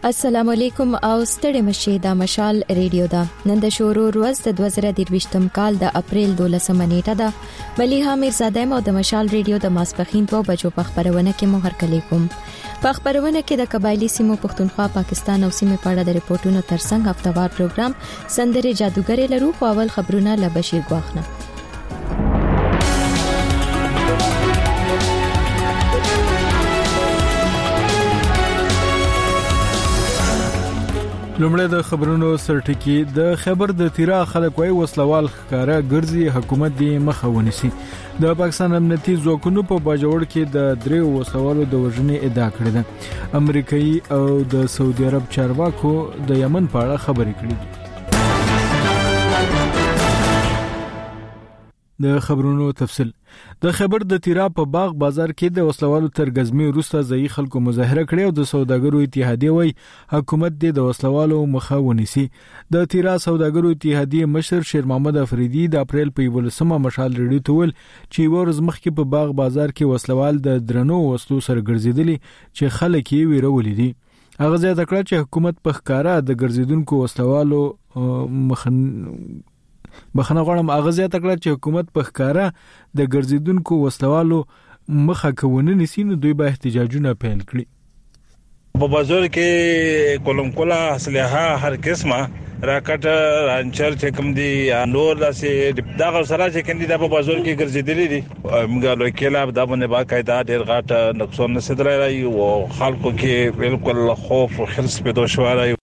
السلام علیکم او ستړي مشه د مشال ریډیو دا نن د شورو ورځ د 2023م کال د اپریل 12 نیټه ده مليها میرزاده مو د مشال ریډیو د ماسپخین 2 بجو په خبرونه کې مو هرکلی کوم په خبرونه کې د قبایلی سیمو پښتونخوا پاکستان او سیمه په اړه د ریپورتونو ترڅنګ هفتوار پروګرام سندره جادوګری لرو خو اول خبرونه له بشیر غواخنه لومړی د خبرونو سرټکی د خبر د تیرا خلک وای وسلوال ښکارا ګرځي حکومت دی مخه ونیسي د پاکستان امنیتي ځواکونو په باجوړ کې د دریو وسلوالو د وژنې ادعا کړې ده امریکایي او د سعودي عرب چارواکو د یمن په اړه خبرې کړې دي د خبرونو تفصیل د خبر د تیرا په باغ بازار کې د وسلوالو تر غزمي روسته ځای خلکو مظاهره کړې او د سوداګرو اتحادیه وای حکومت د وسلوالو مخه ونیسي د تیرا سوداګرو اتحادیه مشر شیر محمد افریدي د اپریل په 18مه مشال ریډیو تول چې ورځ مخکې په باغ بازار کې وسلوال د درنو وسلو سره ګرځیدلي چې خلک یې ویرولې دي هغه ځای تکړه چې حکومت په ښکارا د ګرځیدونکو وسلوالو بخنه غواړم اغازه تکړه چې حکومت په ښکارا د ګرځیدونکو وسلوالو مخه کوونه نسینو دوی به احتجاجونه پیل کړي په بازار کې کولم کولا اسلحه هر قسمه راکټ رانچر چې کوم دي نور داسې دغه سره چې کوم دي په بازار کې ګرځیدلې دي موږ له کله د باندې باقاعده ډېر غاټ نقصان نسیدلای او خلکو کې بالکل خوف او خرس پیدا شوی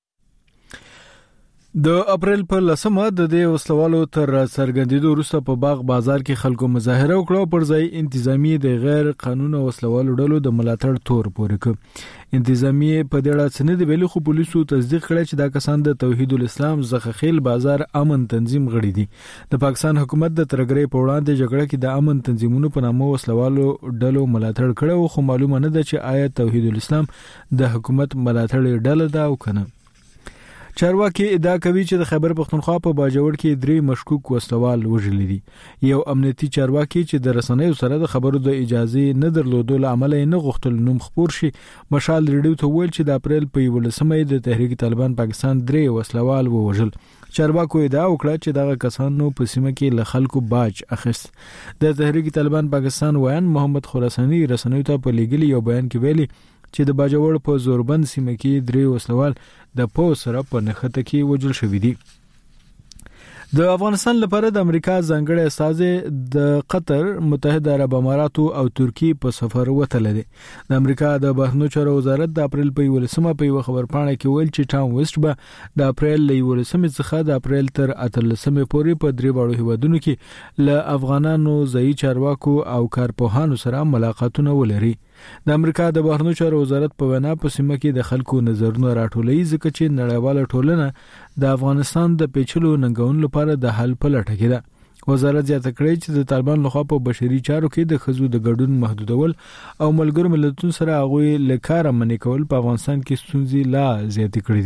د اپریل په 10مه د دې وسلوالو تر سرګندېدو وروسته په باغ بازار کې خلکو مظاهره وکړه پر ځای انتظامی د غیر قانوني وسلوالو ډلو د ملاتړ تور پورې ک انتظامی په دې اړه څنګه د ویلو خو پولیسو تصدیق کړی چې دا کسان د توحید الاسلام زخخیل بازار امن تنظیم غړي دي د پاکستان حکومت د ترګری په وړاندې جګړه کې د امن تنظیمونو په نامه وسلوالو ډلو ملاتړ کړو خو معلومه نه ده چې آیا توحید الاسلام د حکومت ملاتړ ډله ده او کنه چارواکي ادعا کوي چې د خیبر پختونخوا په باجوړ کې درې مشکوک وسلوال وژل دي یو امنیتي چارواکي چې د رسنیو سره د خبرو د اجازه نه درلودو لامل نه غوښتل نوم خبر شي مشال ریډیو ته ویل چې د اپریل په 18مه د تحریک طالبان پاکستان درې وسلوال وژل چارواکو ادعا وکړه چې دغه کسانو په سیمه کې له خلکو باج اخیست د تحریک طالبان پاکستان ویان محمد خراسانی رسنیو ته په لیګلی یو بیان کې ویلي چې د باجوړ په زوربند سیمه کې درې وسلوال د پو سره په نخته کې وژل شوې دي د افغانستان لپاره د امریکا ځانګړی استازی د قطر متحده عرب امارات او ترکیه په سفر وتل دي د امریکا د بهرنیو چارو وزارت د اپریل په 18مه په خبرپاڼه کې ویل چې ټام ویسټ به د اپریل له 18مه څخه د اپریل تر 18مه پورې په درې وړو هیوادونو کې له افغانانو ځای چارواکو او کارپوهانو سره ملاقاتونه ولري د امریکا د بهرنیو چارو وزارت په وینا په سیمه کې د خلکو نظرونه راټولې ځکه چې نړیواله ټولنه د افغانستان د پیچلو ننګونو لپاره د حل په لټه کې ده وزارت زیاته کړې چې د طالبان لخوا په بشري چارو کې د خزو د ګډون محدودول او ملګرو ملتونو سره هغوی له کاره منې کول په افغانستان کې ستونزې لا زیاتې کړې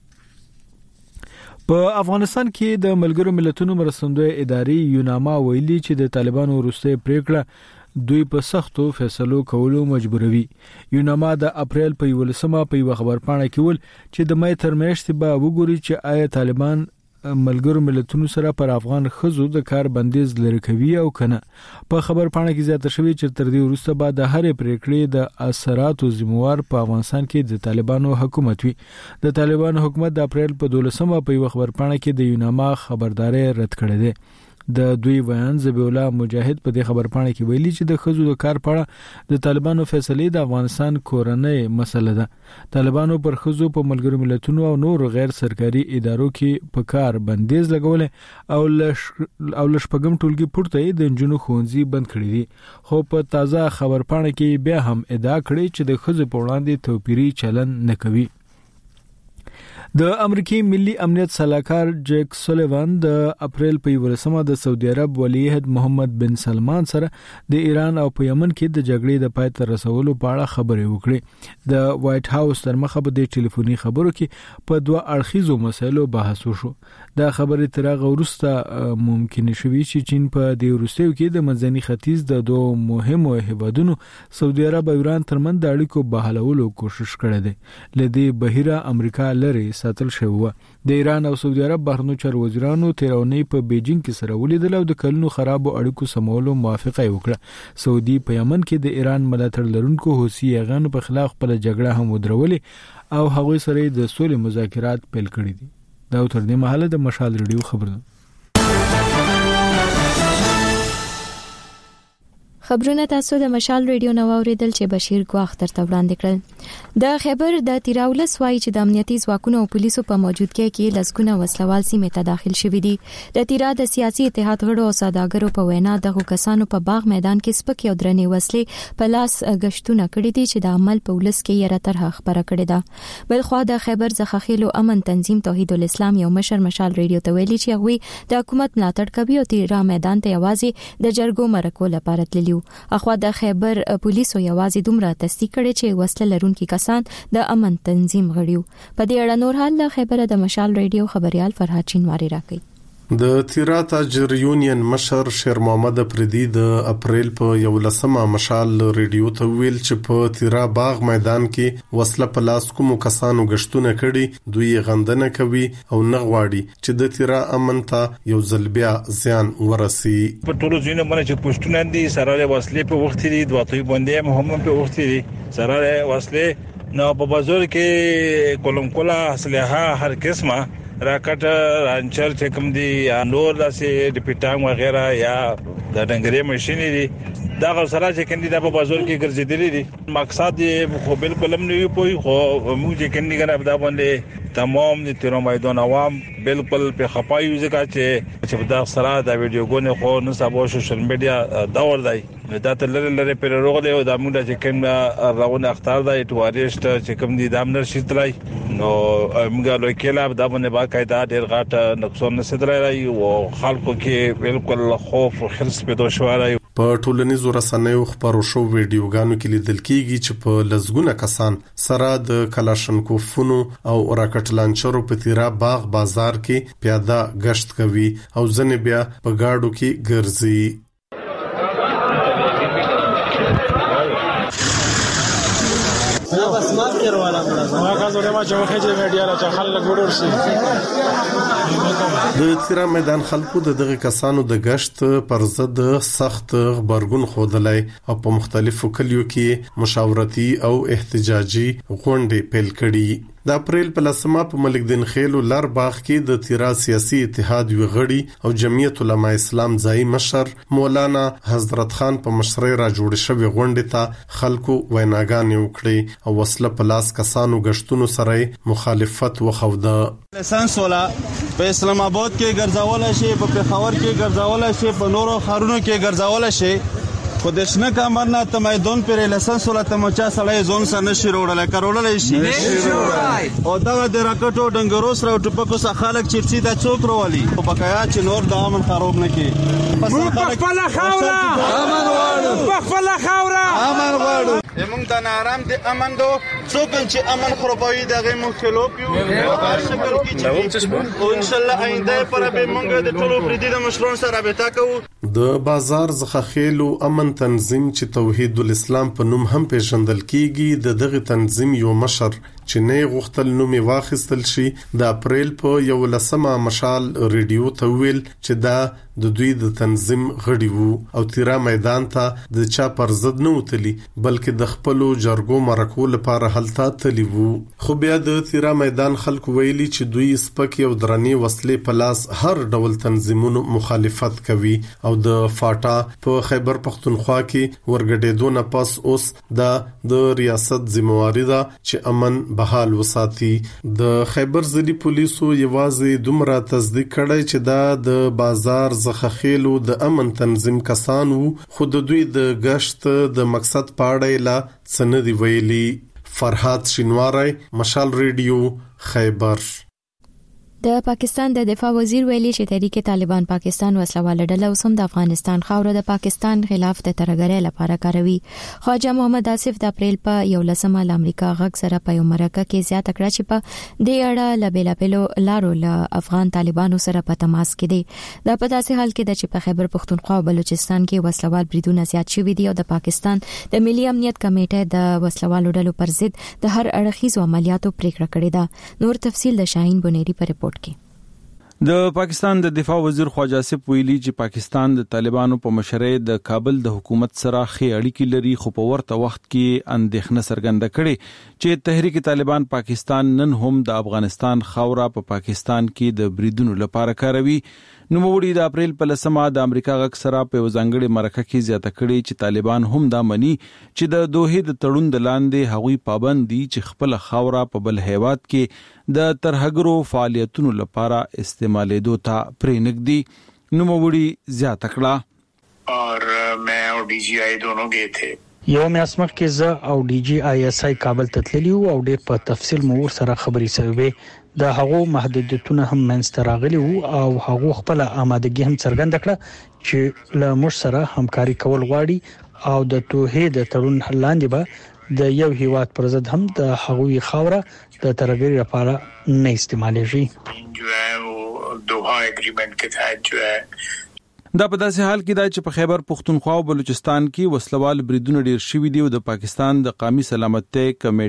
دي په افغانستان کې د ملګرو ملتونو مرستندوی ادارې یوناما ویلي چې د طالبانو وروستۍ پریکړه دوی په سختو فیصلو کولو مجبوروي یوناما د اپریل په 18مه په خبرپاڼه کې ول چې د مې تر میاشتې به وګوري چې آیا طالبان ملګرو ملتونو سره پر افغان خزو د کار بندیز لري کوي او کنه په خبرپاڼه کې زیاته شوی چې تر دې وروسته بعد د هرې پریکړې د اثراتو ذمہوار په افغانستان کې د طالبانو حکومت وي د طالبانو حکومت د اپریل په 12مه په خبرپاڼه کې د یوناما خبرداري رد کړې ده د دوی بیان ذبیح الله مجاهد په دې خبرپاڼه کې ویلي چې د خزو د کار پړه د طالبانو فیصله د افغانستان کورنۍ مسله ده طالبانو پر خزو په ملګرو ملتونو او نور غیر سرکاري ادارو کې په کار بندیز لګول او لشپګم ټولګي پورته د جنونو خونځي بند کړی دي خو په تازه خبرپاڼه کې بیا هم ادعا کړې چې د خزو په وړاندې توپیری چلن نه کوي د امریکای ملي امنیت صلاحکار جیک سولیوان د اپریل په 11مه د سعودي عرب ولی عہد محمد بن سلمان سره د ایران او په یمن کې د جګړې د پای ته رسولو په اړه خبرې وکړې. د وایټ هاوس تر مخه په د ټلیفوني خبرو کې په دوه اړخیزو مسایلو بحث وشو. دا خبرې تر هغه وروسته ممکن شوي چې چین په د روسیې کې د منځني ختیځ د دوه مهمو هیوادونو سعودي عرب او ایران ترمنځ د اړیکو بحالولو کوشش کړې ده. لدی بهیره امریکا لري ساتل شوی. د ایران او سعودي عرب بهرنیو چارو وزیرانو تیرونی په بیجینګ کې سره ولیدل او د کلونو خرابو اړیکو سمولو موافقه وکړه. سعودي په یمن کې د ایران ملاتړ لرونکو حوثي یغانو په خلاف خپل جګړه هم ودرولې او هغوی سره د سولې مذاکرات پیل کړي دي. دا تر دې مهاله د مشال ریډیو خبرونه. خبرونه تاسو د مشال ریډیو نو اوریدل چې بشیر ګواخ ترته وړاندې کړل. د خیبر د تیراولس وایي چې د امنیتي ځواکونو او پولیسو په موجودګۍ کې لسګونه وسلوال سیمه ته داخل شوي دي. د تیرا د سیاسي اتحاد غړو او سوداګرو په وینا دغه کسانو په باغ میدان کې سپکې او درنې وسلې په لاس غشتونه کړې دي چې د عمل په ولس کې یې راتره خبره کړې ده. بل خو د خیبر زخخیلو امن تنظیم توحید الاسلام یو مشر مشال ریډیو ته ویلي چې هغه د حکومت ملاتړ کوي او تیرا میدان ته یوازې د جرګو مرکو لپاره تللی. اخوا د خیبر پولیسو یوازې دومره تصدیق کړي چې وسله لرونکي کسان د امن تنظیم غړي. په دې اړه نور حال د خیبر د مشال ریډیو خبريال فرهاد چینواری راکړي. د تیرا تاجر یونین مشر شیر محمد پردی د اپریل په 11مه مشال ریډیو ته ویل چې په تیرا باغ میدان کې وسله په لاس کوم کسانو غشتونه کړي، دوی غندنه کوي او نه غواړي چې د تیرا امن ته یو ځل بیا زیان ورسي. په ټولو ځینو باندې چې پښتون دي سره وسلې په وخت دي دوی باندې هم په وخت دي سره وسلې نو په بازار کې کولم کولا اسلحه هر قسمه راکټ رانچر چې کوم دي یا نور داسې د پټانګ وغیرہ یا د ډنګري ماشينې دي دا غوسره چې کندي د په بازار کې ګرځېدلې دي. مقصد یې خو بالکل هم نه پوي خو موږ چې کندي غره دا باندې تمام د تیرو میدان عوام بالکل په خپایو ځکه چې دا سره د ویډیوګونه خو نو سبا سوشل میډیا داور دی دا ته لره پر روغله او د موږ چې کوم راونه اختار دی ټوریست چې کوم دي د امنر شتلای نو موږ له کله دا باندې باقاعده ډیر غاټه نقصان نسدلای او خلکو کې بالکل خوف او خرس پیدا شوی. په ټولنیزو رسنیو خبرو شو ویډیوګانو کې لیدل کېږي چې په لزګونه کسان سره د کلاشنکوفونو او راکټ لانچرو په تیرا باغ بازار کې پیاده گشت کوي او ځنې بیا په گاډو کې ګرځي. انا بس ما اذكر ولا ما قصدي ما چې وخت میډیا را چې خلک ورور شي. د تیرا میدان خلکو دغه کسانو د گشت پر ضد سخت خبرګون خودلای او په مختلفو کلیو کې مشاورتي او احتجاجي غونډې پیل کړي. د اپریل په لسمه په ملک دین خیل لر باغ کې د تیرا سیاسي اتحاد یو غړي او جمعیت علماء اسلام ځای مشر مولانا حضرت خان په مشرۍ را جوړ شوی غونډې ته خلکو ویناګانې وکړي او وسله په لاس کسانو غشتونو سره مخالفت وخوده. لسانس ولا په اسلام آباد کې ګرځاول شي، په پېښور کې ګرځاول شي، په نورو ښارونو کې ګرځاول شي. خو د شنه کمرنا ته میدان پر لسانس ولا تمچا سړی ځون سره نشي وروړل کارولای شي او دا د راکټو ډنګرو سره ټپکو سره خلک چپسي د څوک وروالي او بقایا چې نور د امن خراب نه کی. په خپل خوره امن واړو، په خپل خوره امن واړو. موږ د نارام د امن دو څوک چې امن خرابوي دغه مخالف یو شکر کی چې او ان شاء الله آینده پر به موږ د ټولو پردي د مشرانو سره رابطه کوو. د بازار زخخیلو امن تنظیم چې توحید الاسلام په نوم هم پیژندل کیږي د دغه تنظیم یو مشر چې نه غوښتل نوم واخیستل شي د اپریل په 11مه مشال ریډیو ته ویل چې دا د دوی د تنظیم غړي وو او تیرا میدان ته د چا پر ضد نه وتلی بلکې د خپلو جرګو مرکو لپاره هلته تلی وو. خو بیا د تیرا میدان خلک ویلي چې دوی سپک او درنې وسلې په لاس هر ډول تنظیمونو مخالفت کوي او د فاټا په خیبر پختونخوا کې ورګډېدو نه پس اوس د ریاست ذمہواری ده چې امن بحال وساتي. د خیبر ځلي پولیسو یوازې دومره تصدیق کړی چې دا د بازار زخخیلو د امن تنظیم کسان وو خو د دوی د گشت د مقصد پاړی لا څه نه دی ویلي. فرهاد چینواری، مشال ریډیو، خیبر. د پاکستان د دفاع وزیر ویلي چې تحریک طالبان پاکستان وسلواله ډله اوس هم د افغانستان خاوره د پاکستان خلاف د ترګرۍ لپاره کاروي. خواجه محمد آصف د اپریل په 11 د امریکا غږ سره په یو مرکه کې زیاته کړه چې په دې اړه لبیلابلو لارو له افغان طالبانو سره په تماس کې دي. دا په داسې حال کې چې په خیبر پختونخوا او بلوچستان کې وسلوال بریدونه زیات شوي دي او د پاکستان د ملي امنیت کمیټې د وسلوالو ډلو پر ضد د هر اړخیزو عملیاتو پریکړه کړې ده. نور تفصیل د شاهین بنيري په رپورت کې. د پاکستان د دفاع وزیر خواجه آصف ویلي چې پاکستان د طالبانو په مشرۍ د کابل د حکومت سره ښې اړیکې لري، خو په ورته وخت کې اندېښنه څرګنده کړې چې تحریک طالبان پاکستان نن هم د افغانستان خاوره په پاکستان کې د بریدونو لپاره کاروي. نوموړي د اپریل په 10 د امریکا غږ سره په وزنګړي مرکه کې زیاته کړې چې طالبان هم دا مني چې د دوحې د تړون د لاندې هغوی پابند دي چې خپل خاوره په بل هیواد کې د ترهګرو فعالیتونو لپاره استعمالېدو ته پرېنږدي. نوموړي زیاته کړه اور میں اور ڈی جی آئی دونوں گئے تھے. یو میاس مخکې زه او ډي جی آی اس آی کابل ته تللی او ډېر په تفصیل مو سره خبرې شوې. د هغو محدودیتونه هم منځته راغلي او هغو خپل آمادګي هم څرګنده کړه چې له موږ سره همکاري کول غواړي او د توحید د تړون لاندې به د یو هیواد پر ضد هم د هغوی خاوره د ترګری لپاره نه استعمالېږي. جو ہے وہ دوحا ایگریمنٹ کے تحت جو ہے دا په داسې حال کې دا چې په خیبر پختونخوا او بلوچستان کې وسلوال بریدونه ډیر شوي دي او د پاکستان د قومي سلامتۍ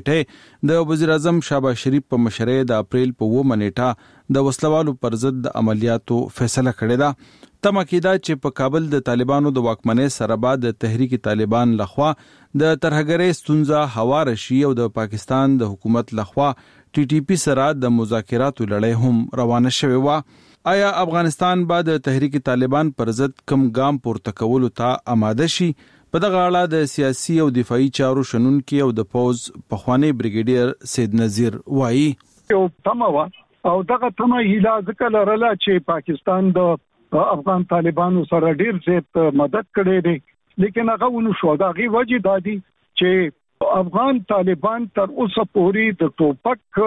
کمیټې د وزیر اعظم شهباز شریف په مشرۍ د اپریل په 9 نیټه د وسلوالو پر ضد د عملیاتو فیصله کړې ده. تمه کېده چې په کابل د طالبانو د واکمنۍ سره بعد د تحریک طالبان لخوا د ترهګرۍ ستونزه هوار شي او د پاکستان د حکومت لخوا ټي ټي پی سره د مذاکراتو لړۍ هم روانه شوې و. آیا افغانستان بعد تحریک طالبان پر ضد کم ګام پورته کولو ته آماده شي؟ په دغه اړه د سیاسي او دفاعي چارو شنونکي او د پوز پخوانی بریګیډیر سید نذیر وایي یو تمه او دغه تمه هیله ځکه لرله چې پاکستان د افغان طالبانو سره ډیر زیات مدد کړي دي، لیکن هغه ونو شو. دا غي وجه دادي چې افغان طالبان تر اوسه پورې د ټوپک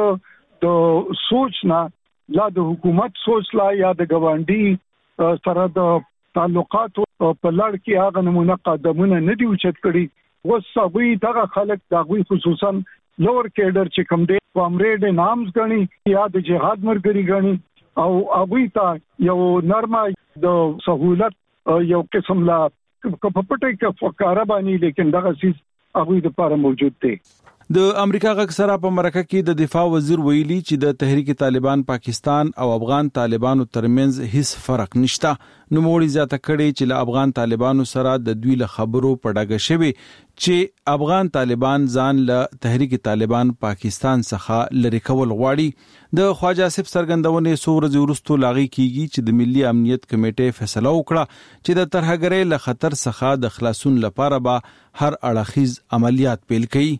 د سوچ نه لا د حکومت سوچ لا یا د ګوانډي سره د تعلقات په لړ کې هغه نمونه قدمونه نه دی اوچت کړي. وسوي دغه خلک دغه خصوصا لوور کیډر چې کوم دی کامریډ نامز غني یا د جهاد مرګري غني او هغه ته یو نرمه د سہولت یو قسم لا په پټه کې فقره باندې، لیکن دغه سیس هغه د لپاره موجود دی. د امریکا غږ سره په مرکه کې د دفاع وزیر ویلي چې د تحریک طالبان پاکستان او افغان طالبانو ترمنځ هیڅ فرق نشته. نوموړي زیاته کړي چې له افغان طالبانو سره د دوی له خبرو په ډاګه شوي چې افغان طالبان ځان له تحریک طالبان پاکستان څخه لري کول غواړي. د خواجه آصف څرګندونې څو ورځې وروسته لاغي کیږي چې د ملي امنیت کمیټې فیصله وکړه چې د ترهګرۍ له خطر څخه د خلاصون لپاره به هر اړخیز عملیات پیل کړي.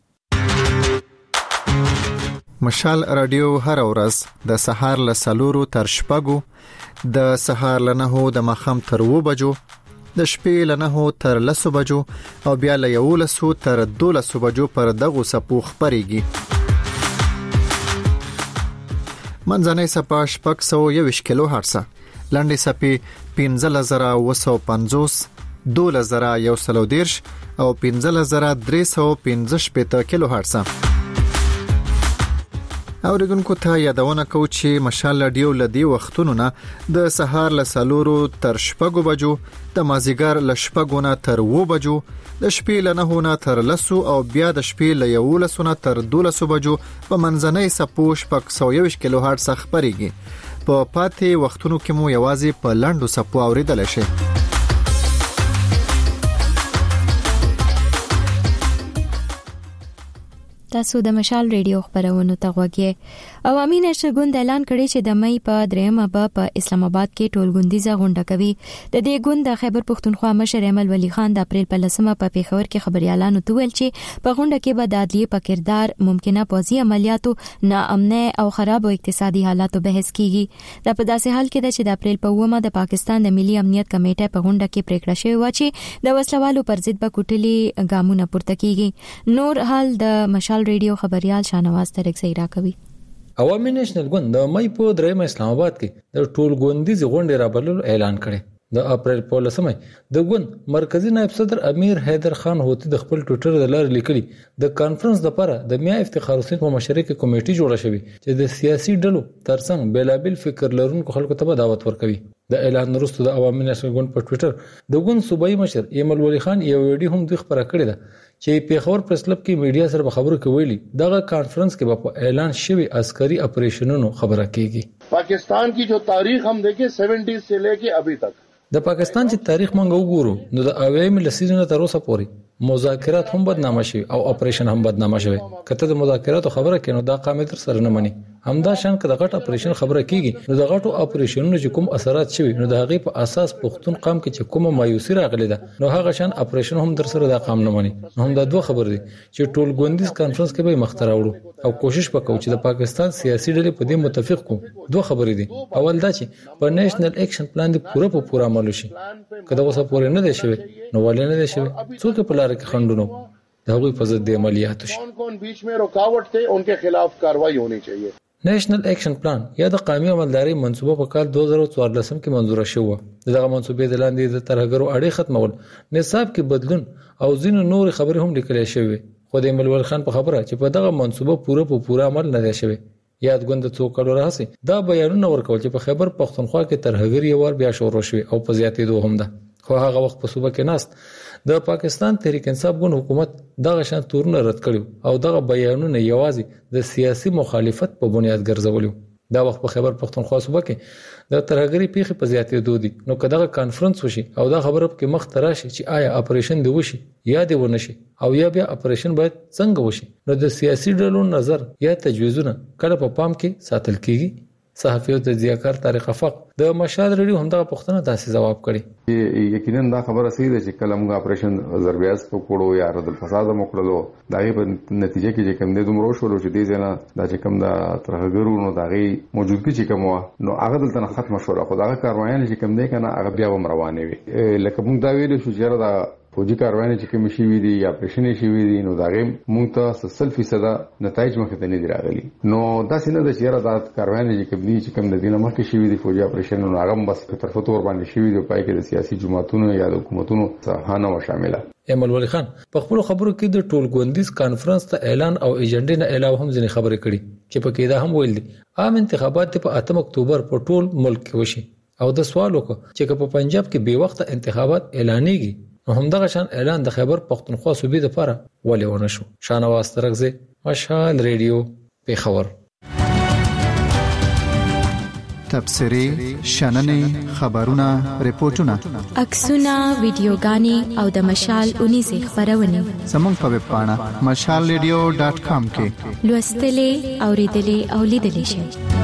مشال رادیو هر ورځ د سهار له 4 تر 6، د سهار له 9 د ماخام تر 2 بجو، د شپې له 9 تر 10 بجو او بیا له 11 تر 12 بجو پر دغه سپو خبريږي. منځنۍ سپا 621 کیلو هرتز، لنډي سپي 15950، 2130 او 15315 کیلو هرتز. اوریدونکو ته یادونه کوم چې مشال رادیو لدی وختونو نه د سهار له 4 تر 6 بجو، د مازیګر له 6 نه تر 2 بجو، د شپې له 9 نه تر 10 او بیا د شپې له 11 نه تر 12 بجو په منځنۍ سپو 621 کیلو هرتز خبريږي. په پاتې وختونو کې مو یوازې په لاندو سپو اوریدل شي. تاسو د مشال ریډیو خبرونو ته غوږی. عوامي نشر ګوند اعلان کړی چې د مې په 3 په اسلام آباد کې ټولګوندیزه غونډه کوي. د دې ګوند د خیبر پختونخوا مشر احمد ولی خان د اپریل په 10 په پیښور کې خبريالانو ته ویل چې په غونډه کې به د عدلیې په کردار، ممکنه پوځي عملیاتو، ناامنۍ او خراب اقتصادي حالاتو بحث کیږي. دا په داسې حال کې ده چې د اپریل په 9 د پاکستان د ملي امنیت کمیټې په غونډه کې پریکړه شوې و چې د وسلوالو پر ضد به کوټلي ګامونه پورته کیږي. نور حال د مشال ریډیو خبريال شانواز ترک زیرا کوي. عوامي نېشنل ګوند د مې په 3 اسلام آباد کې د ټول ګوندیز غونډې رابللو اعلان کړي. د اپریل په 10 د ګوند مرکزی نائب صدر امیر حیدر خان هوتی د خپل ټویټر د لارې لیکلي د کانفرنس لپاره د میا افتخار حسین په مشرۍ کې کمیټه جوړه شوې چې د سیاسي ډلو ترڅنګ بیلابل فکر لرونکو خلکو ته دعوت ورکوي. د اعلان وروسته د عوامي نېشنل ګوند په ټویټر د ګوند صوبایي مشر ایمل ولی خان یو ویډیو هم دوی خبره کړې ده چې پیښور پریس کلب کې میډیا سره خبرو کې ویلي دغه کانفرنس کې په اعلان شوی عسکري اپریشنونو خبره کیږي. पाकिस्तान की जो तारीख हम देखें 70s से लेके अभी तक د پاکستان چې تاریخ مونږ وګورو نو د اوایمي لسیزونو تر اوسه پورې مذاکرات هم بدنامه شوي او اپریشن هم بدنامه شوی. کته د مذاکراتو خبره کینو دا قامت سره نه مني. همدا شان که د غټ اپریشن خبره کیږي نو د غټو اپریشنونو چې کوم اثرات شوي نو د هغه په اساس پښتون قام کې چې کومه مایوسی راغلی ده نو هغه شان اپریشن هم در سره دا قام نه مني. هم دا دوه خبر دي چې ټول ګوندیز کانفرنس کې به مختار وړو او کوشش وکړو چې د پاکستان سیاسي ډلې په دې متفق کو. دوه خبرې دي. اول دا چې په نېشنل اکشن پلان دی پورا عمل شي. کله اوسه پورې نه دی شوی نو ولې نه دی شوی څوک په لار کې خندونو دا غوي په ضد د عملیاتو شي. कौन बीच में रुकावट थे उनके खिलाफ कार्रवाई होनी चाहिए. نېشنل اکشن پلان یا د قومي عملداري منصوبه په کال 2014 کې منظور شوه. دغه منصوبې د لاندې د ترهګرو اړې ختمول، نصاب کې بدلون او ځینو نور خبرې هم لیکل شوې. خو د ملول خان په خبره چې په دغه منصوبه پورا عمل نه دی شوی. یاد غوند څو کلو راځي دا بیانونه ورکول چې په خیبر پختونخوا کې ترهګر یو ور بیا شروع شوی او په زیاتېدو هم ده. خو هغه وخت په صوبه کې ناست د پاکستان تحریک انصاف ګوند حکومت دغه شان تورونه رد کړو او دغه بیانونه یوازې د سیاسي مخالفت په بنیاد ګرځولیو. دا وخت په خیبر پختونخوا صوبه کې د ترهګری پیښې په زیاتېدو دي. نو کله کانفرنس وشي او دا خبره کې مخ تراشي چې آیا اپریشن دی وشي یا دی ونشي او یا بیا اپریشن باید څنګه وشي نو د سیاسي ډلو نظر یا تجویزونه کله په پام کې ساتل کیږي. صحافي او تجزیه‌کار طارق افق د مشال ریډیو همدغه پوښتنه تاسو جواب کړي. یقینا دا خبره صحیح ده چې کله موږ اپریشن ضربیاز وکړو یا رد الفساد وکړو دا په نتیجه کې چې کوم د دومره شروع چې دي نه دا چې کوم د ترهګرو نو دغه موجودګي چې کوم نو هغه دلته ختم شو. خو دا کاروایان چې کوم دی کنه هغه بیا هم روانه وي. لکه موږ دا ویل شو چې دا فوجي کاروان چې کوم شي وی دي یا اپریشن شي وی دي نو دا غیم مونږ ته 100% نتایج مخ ته نه دی راغلي. نو دا څنګه د چیرې دا کاروان چې کوم د دینه مخ شي وی دي فوجي اپریشن نو هغه بس په طرف تور باندې شي وی دي پای کې د سیاسي جماعتونو یا د حکومتونو څخه نه شامله. ایمل ولی خان په خپل خبرو کې د ټول ګوندیز کانفرنس ته اعلان او ایجنډا نه علاوه هم ځینې خبرې کړي چې په کې دا هم ویل دي عام انتخابات په 8 اکتوبر په ټول ملک کې وشي او د سوال وکړه چې په پنجاب کې به وخت انتخابات اعلانېږي نو همدغه شان اعلان د خیبر پختونخوا صوبې لپاره ولې ونه شو. شانواز ترغزه مشال ریډیو پیښور. تبصری شننې خبرونه ریپورتونه عکسونه ویډیوګانې او د مشال 19 خبرونه زموږ په ویب پاڼه mashalradio.com کې لوستلې اوریدلې او لیدلې شئ.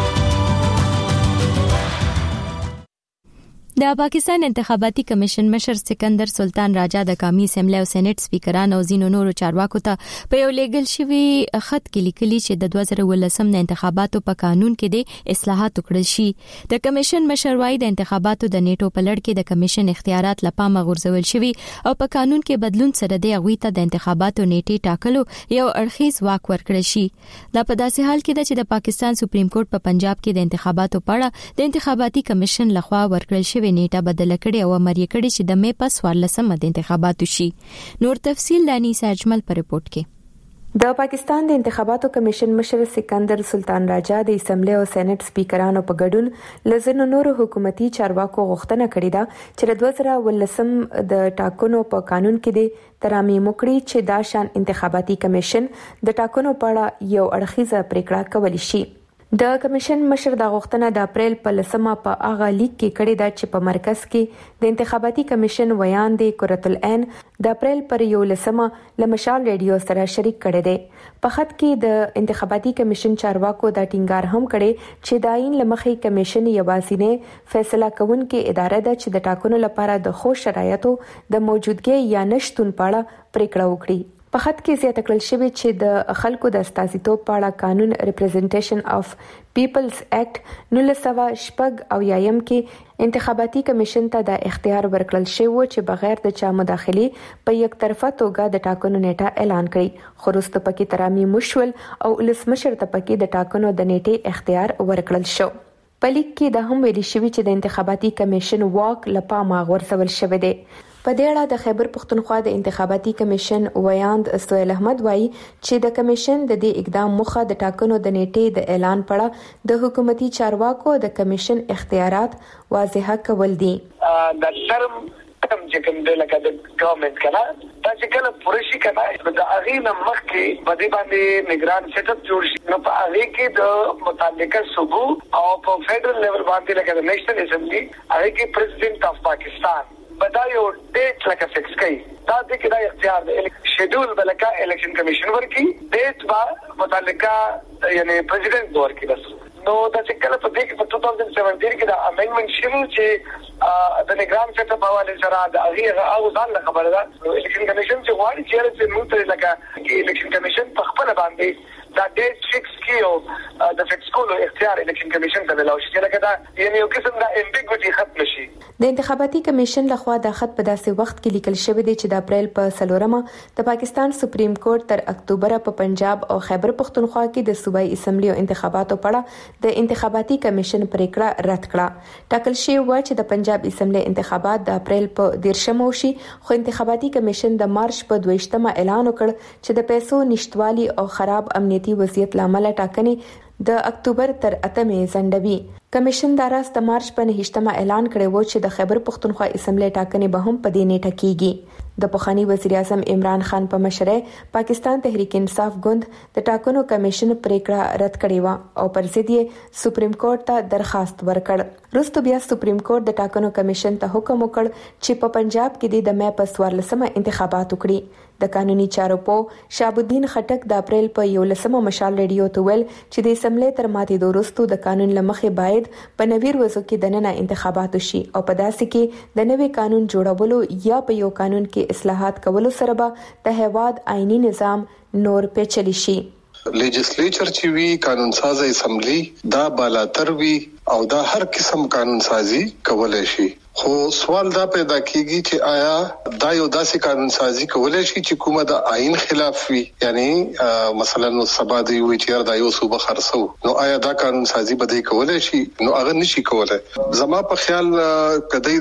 د پاکستان انتخاباتي کمیشن مشر سکندر سلطان راجا د قومي اسمبلی او سېنات سپیکرانو او زینو نورو چارواکو ته په یو لیګل شوی خط کې لیکلي چې د 2018 د انتخاباتو په قانون کې د اصلاحات وکړل شي. د کمیشن مشر وايي د انتخاباتو د نیټو په لړ کې د کمیشن اختیارات لپاره غورځول شوی او په قانون کې بدلون سره د اغوی ته د انتخاباتو نیټه ټاکلو یو اړخیز واک ورکړل شي. دا په داسې حال کې ده چې د پاکستان سپریم کورټ په پنجاب کې د انتخاباتو په اړه د انتخاباتي کمیشن لخوا ورکړل شوی نیټه بدل کړي او امر یې کړی چې د مې په 14 د انتخاباتو شي. نور تفصیل لانی ساجمل پر رپورت کې. د پاکستان د انتخاباتو کمیشن مشر سکندر سلطان راجا د اسمبلی او سېنات سپیکرانو په ګډون لزنو نورو حکومتي چارواکو غوښتنه کړې ده چې د 2018 د ټاکنو په قانون کې د ترامیم وکړي چې دا شان انتخاباتي کمیشن د ټاکنو په اړه یو اړخیزه پریکړه کولی شي. د کمیشن مشر د غوښتنه د اپریل په 10 په اغه لیک کې کړې ده چې په مرکز کې د انتخاباتي کمیشن ویان دی قرۃ العین د اپریل پر 11 لمشال ریډیو سره شریک کړي دي. په خط کې د انتخاباتي کمیشن چارواکو د ټینګار هم کړي چې د عین لمخې کمیشن یوازینه فیصله کوونکې اداره ده چې د ټاکنو لپاره د خو شرایطو د موجودګۍ یا نشټون په اړه پریکړه وکړي. په خط کې زیاته کړل شوی چې د خلکو د استازیتوب په اړه قانون ریپرزنټیشن اف پیپلز اکټ 1906 او یایم کې انتخاباتي کمیشن ته د اختیار ورکړل شوی چې بغیر د چا مداخلي په یک طرفه توګه د ټاکنو نیټه اعلان کړي، خو وروسته پکې ترامي مشول او ولسمشر ته پکې د ټاکنو د نیټې اختیار ورکړل شو. په لیک کې د هم ویلي شوی چې د انتخاباتي کمیشن واک له پامه غورځول شوی دی. په دې اړه د خیبر پختونخوا د انتخاباتي کمیشن ویاند سهیل احمد وایي چې د کمیشن د دې اقدام مخه د ټاکنو د نیټې د اعلان پړه د حکومتي چارواکو د کمیشن اختیارات واضح کول دي. د شرم کم چې کوم د لکه د ګورنمنت کله دا چې کله پولیسي کنه د اغینه مخ کې باندې باندې نگران سیټ اپ جوړ شي نو په هغه کې د متعلقه صوبو او په فدرل لیول باندې لکه د نېشنل اسمبلی هغه کې پریزیدنت اف پاکستان بدایو ډیټ لکه فکس کړي دا د کدا اختیار د شیډول بلکا الیکشن کمیشن ورکی ډیټ با متعلقه یعنی پریزیدنت ورکی بس نو دا چې کله په دې کې په 2017 کې دا امندمنت شروع چې د نگران سیټ اپ حواله سره د هغه او ځان خبره ده الیکشن کمیشن چې غواړي چې موږ ته لکه الیکشن کمیشن په خپل باندې دا ډیټ فکس کیو د فکس کولو اختیار الیکشن کمیشن ته ولاو شي لکه دا یعنی یو قسم د امبیګوټي ختم شي. د انتخاباتي کمیشن لخوا د خط په داسې وخت کې لیکل شوی دی چې د اپریل په 4مه د پاکستان سپریم کورټ تر اکتوبر په پنجاب او خیبر پختونخوا کې د صوبایي اسمبلی او انتخاباتو په اړه د انتخاباتي کمیشن پریکړه رد کړه. ټاکل شوی و چې د پنجاب اسمبلی انتخابات د اپریل په 13مه وشي، خو انتخاباتي کمیشن د مارچ په 22مه اعلان وکړ چې د پیسو نشټوالي او خراب امنیتي وضعیت لامل ټاکنې د اکتوبر تر 8مه ځنډوي. کمیشن د راست مارچ په 9مه اعلان کړی و چې د خیبر پختونخوا اسمبلی ټاکنې به هم په دې نیټه کیږي. د پخوانی وزیر اعظم عمران خان په مشرۍ پاکستان تحریک انصاف ګوند د ټاکنو کمیشن پریکړه رد کړې و او پر ضد یې سپریم کورټ ته درخواست ورکړ. وروسته بیا سپریم کورټ د ټاکنو کمیشن ته حکم وکړ چې په پنجاب کې د مې په 14مه انتخابات وکړي. د قانوني چارو په شهاب الدین خټک د اپریل په 11مه مشال ریډیو ته ویل چې د اسمبلی تر ماتې وروسته د قانون لمخې باید په نویر وضو کې د نن انتخابات وشي او په داسې کې د نوې قانون جوړولو یا په یو قانون کې اصلاحات کولو سره به د هیواد آئینی نظام نور پیچلی شي. لیجسلیچر چې وی قانون ساز اسمبلی دا بالاتر وی او دا هر قسم قانون سازي کولای شي، خو سوال دا پیدا کیږي چې آیا دا یو داسې قانون سازي کولای شي چې کومه د آئین خلاف وي، یعنی مثلا نو سبا دی وی چې دا یو صوبه خرڅو نو آیا دا قانون سازي به کولای شي؟ نو هغه نشي کولای. زما په خیال کدی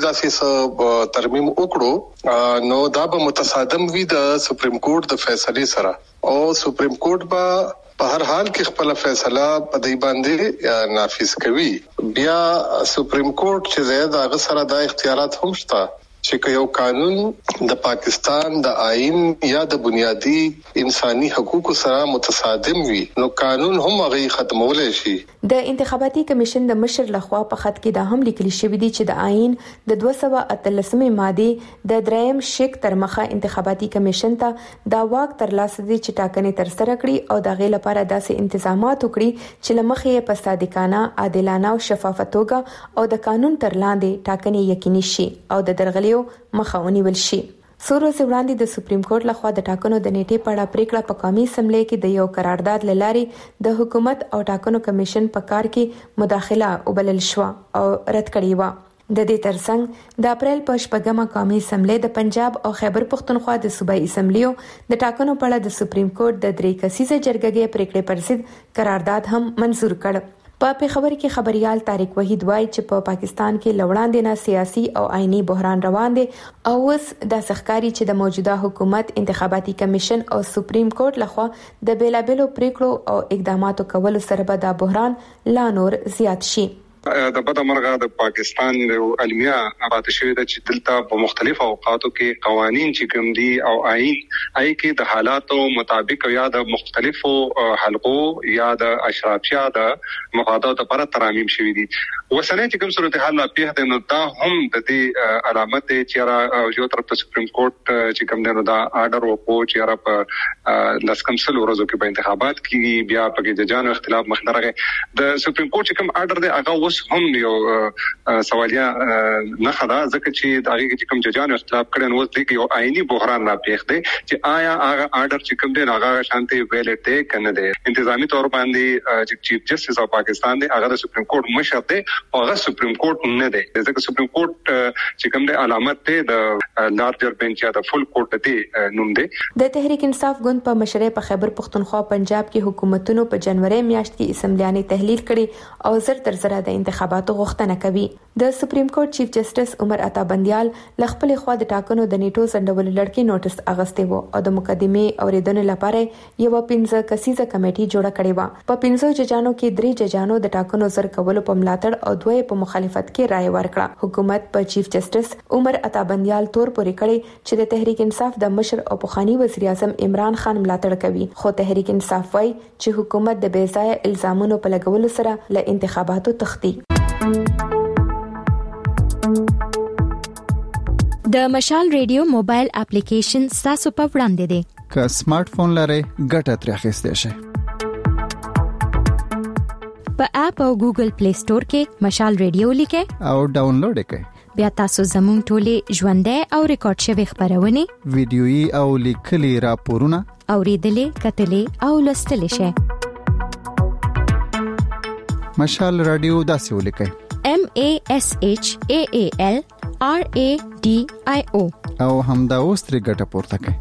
داسې ترمیم وکړو نو دا به متصادم وي د سپریم کورټ د فیصله سره او سپریم کورټ به په هر حال کې خپل فیصله په دې باندې نافذ کوي. بیا سپریم کورټ چې زیاده هغه سره د اختیارات هم شته چې یو قانون د پاکستان د آئین یا د بنیادی انساني حقوقو سره متصادم وي نو قانون هم هغه ختمولای شي. د انتخاباتي کمیشن د مشر لخوا په خط کې د هم لیکل شوی دی چې د آئین د 213مه ماده د دریم شک تر مخه انتخاباتي کمیشن ته دا واک تر لاسه دي چې ټاکنې تر سره کړي او د غیر لپاره داسې انتظامات وکړي چې لمخې په صادقانه، عادلانه او شفاف توګه او د قانون تر لاندې ټاکنې یقیني شي او د درغلیو مخه ونیول شي. څو ورځې وړاندې د سپریم کورټ لخوا د ټاکنو د نیټې په اړه پریکړه په قومي اسمبلی کې د یو قرارداد لارې د حکومت او ټاکنو کمیشن په کار کې مداخله وبلل شو او رد کړې و. د دې ترڅنګ د اپریل په 8مه قومي اسمبلی د پنجاب او خیبر پختونخوا د صوبایي اسمبلیو د ټاکنو په اړه د سپریم کورټ د 3 کسیزه جرګې پریکړې پر ضد قرارداد هم منزور کړ. په پیښور کې خبريال طارق وحید وایي چې په پاکستان کې لوړاندې نه سیاسي او آئینی بحران روان دي او اوس د سخکاري چې د موجوده حکومت انتخاباتي کمیشن او سپریم کورټ لخوا د بیلابلو پریکړو او اقداماتو کولو سره به دا بحران لا نور زیات شي. د بدمرغه د پاکستان د علمیا پاتې شوی د چې دلته په مختلفو اوقاتو کې قوانين چې کوم دي او آئین کې د حالاتو مطابق یا د مختلفو حلقو یا د اشرافیا د مفادات لپاره ترامیم شوی دي وسنه چې کوم صورتحال لا پیښ ده نو دا هم د دې علامت چې را یو طرف ته سپریم کورټ چې کوم دی نو دا آرډر وکړو چې را په لسکم سل ورځو کې په انتخابات کې بیا پکې د جانو اختلاف مخ نه راغی د سپریم کورټ چې کوم آرډر دی هغه اوس هم یو سوالیا نه خدا ځکه چې د هغه چې کوم ججانو اختلاف کړي نو اوس یو آئینی بحران لا پیښ دی چې آیا هغه آرډر چې کوم دی هغه شانتي ویلټ دی کنه دی انتظامی تور باندې چې چیف جسټس اف پاکستان دی هغه د سپریم کورټ مشر دی او هغه سپریم کورټ نه دی ځکه سپریم کورټ چې کوم دی علامت دی د لارجر بنچ یا د فل کورټ دی نوم دی د تحریک انصاف ګوند په مشرۍ په خیبر پختونخوا پنجاب کې حکومتونو په جنوري میاشت کې اسمبلیانې تحلیل کړي او زر تر زر د انتخاباتو غوښتنه کوي. د سپریم کورټ چیف جسټس عمر عطا بندیال لخپل خوا د ټاکنو د نیټو سندول لړکی نوټس اغسته وو او د مقدمه اوریدنې لپاره یو 15 کسیزه کمیټي جوړه کړې و. په 15 ججانو کې 3 ججانو د ټاکنو زر کولو په ملاتړ او 2 په مخالفت کې رائے ورکړه. حکومت په چیف جسټس عمر عطا بندیال تور پورې کړي چې د تحریک انصاف د مشر او پخوانی وزیر اعظم عمران خان ملاتړ کوي، خو تحریک انصاف وايي چې حکومت د بې ځایه الزامونو په لګولو سره له انتخاباتو تختی. د مشال ریډیو موبایل اپلیکیشن تاسو په وړاندې دی. که سمارټ فون لرئ ګټه ترې اخیستئ شئ. په اپ او ګوګل پلی سٹور کې مشال ریډیو لیکئ او ډاونلوډ کړئ. بیا تاسو زموږ ټولې ژوندۍ او ریکارډ شوی خبرونه ویډیويي او لیکلي راپورونه اوریدلې کتلې او لوستلې شئ. مشال رادیو داسې ولیکئ MASHAAL RADIO او همدا اوس ترې ګټه پورته کړئ.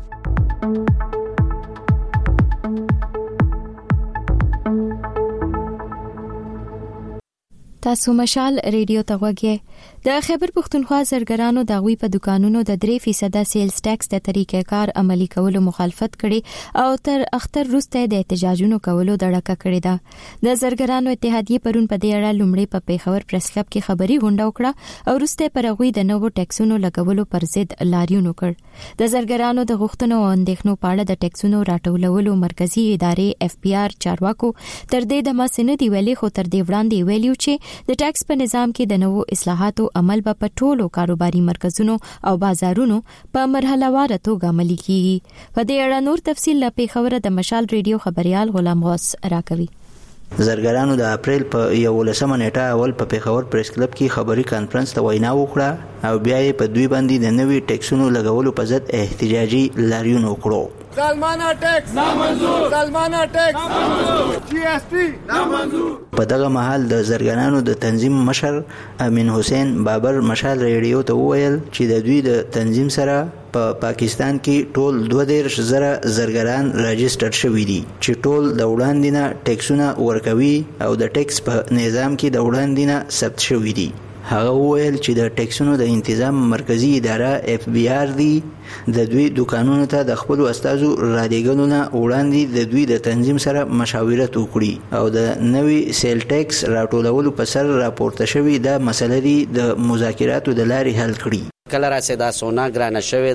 تاسو مشال ریډیو ته غوږی. د خیبر پختونخوا زرګرانو د غوي په دکانونو د 3% سیلز ټیکس د طریقې کار عملی کولو مخالفت کړي او تر اختر وروسته د احتجاجونو کولو دړکه کړې ده. د زرګرانو اتحادیه پرون په دې اړه لومړی په پیښور پریس کلب کې خبري غونډه وکړه او وروسته پر غوي د نوو ټیکسونو لګولو پر ضد لاریون وکړ. د زرګرانو د غوښتنو او اندېښنو په اړه د ټیکسونو راټولولو مرکزی ادارې FBR چارواکو تر دې د مسنه دی ویلي، خو تر دې وړاندې ویلیو چې د ټیکس په نظام کې د نوو اصلاحاتو عمل به په ټولو کاروباري مرکزونو او بازارونو په مرحله وار توګه عملي کیږي. په دې اړه نور تفصیل له پیښور د مشال ریډیو خبريال غلام غوث راکوي. زرګرانو د اپریل په 11 نیټه اول په پیښور پریس کلب کې خبري کانفرنس ته وینا وکړه او بیا یې په دوی باندې د نوي ټیکسونو لګولو په ضد احتجاجي لاریون وکړو. سلمانه ټیکس نامنظور، سلمانه ټیکس نامنظور، GST نامنظور. په دغه مهال د زرګرانو د تنظیم مشر امین حسین بابر مشال ریډیو ته وویل چې د دوی د تنظیم سره په پاکستان کې ټول 22,000 زرګران راجستر شوي دي چې ټول د وړاندې نه ټیکسونه ورکوي او د ټیکس په نظام کې د وړاندې نه ثبت شوي دي. هغه وویل چې د ټیکسونو د انتظام مرکزی اداره FBR دی د دوی دکانونو ته د خپل استادو رادیګلو نه وړاندې د دوی د تنظیم سره مشاورت وکړي او د نوي سیل ټیکس راټولولو په سر راپورته شوی د مسلې د مذاکراتو د لارې حل کړي. کله راځي دا سونا ګرانه شوی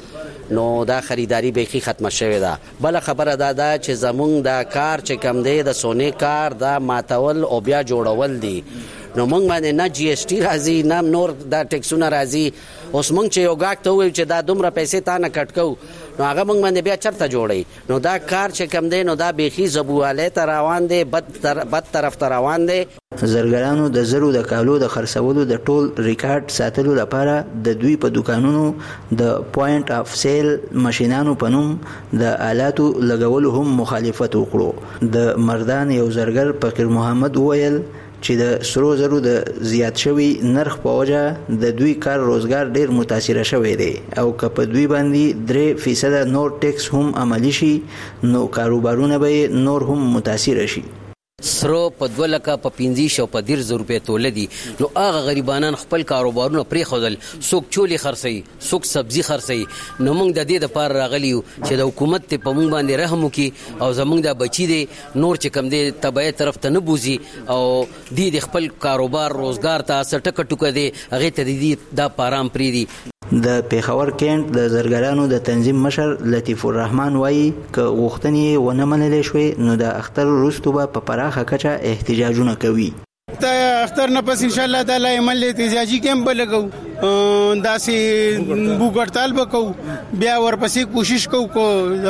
دا نو دا خریداري به ختمه شوی دا. بل خبره دا چې زمونږ د کار چې کم دی د سونې کار دا ماتول او بیا جوړول دي. نو مونږ باندې نه GST راځي نه نور دا ټیکسونه راځي. اوس مونږ چې یو گاګ ته وایو چې دا دومره پیسې تا نه کټ کو نو هغه مونږ باندې بیا چرته جوړي. نو دا کار چې کم دی نو دا بیخي زبواله ته روان دی، بد طرف ته روان دی. زرګرانو د زرو د کالو د خرڅولو د ټول ریکارډ ساتلو لپاره د دوی په دکانونو د پوینټ اف سیل ماشينانو په نوم د آلاتو لګولو هم مخالفت وکړو. د مردان یو زرګر فقیر محمد وویل چې د سرو زرو د زیات شوی نرخ په وجه د دوی کار روزګار ډیر متاثر شوی دی او که په دوی باندې 3% نور ټیکس هم عملی شي نو کاروبارونه به نور هم متاثر شي. سرو په 2 لکه په 1500 په 1,000 روپے توله دي. نو هغه غریبانان خپل کاروبارونه پرې خودل، څوک چولي خرڅي، څوک سبزي خرڅي. نو موږ د دې لپاره راغلیو چې د حکومت ته په موږ باندې رحم وکړي او زموږ د بچی دي نور چې کم دي تبعه طرف ته نه بوزي او د خپل کاروبار روزګار ته سټک ټوک دي هغه ته دي دا پارام پری دي. د پیښور کینټ د زرګرانو د تنظیم مشر لطیف الرحمن وایي که غوښتنې ونه منلې شوې نو د اختر وروسته به په پراخه کچه احتجاجونه کوي. اختر نه پس ان شاء الله تعالی عمل احتجاجي کیمپ لګو داسې بوګړتال وکاو بیا ورپسې کوشش کو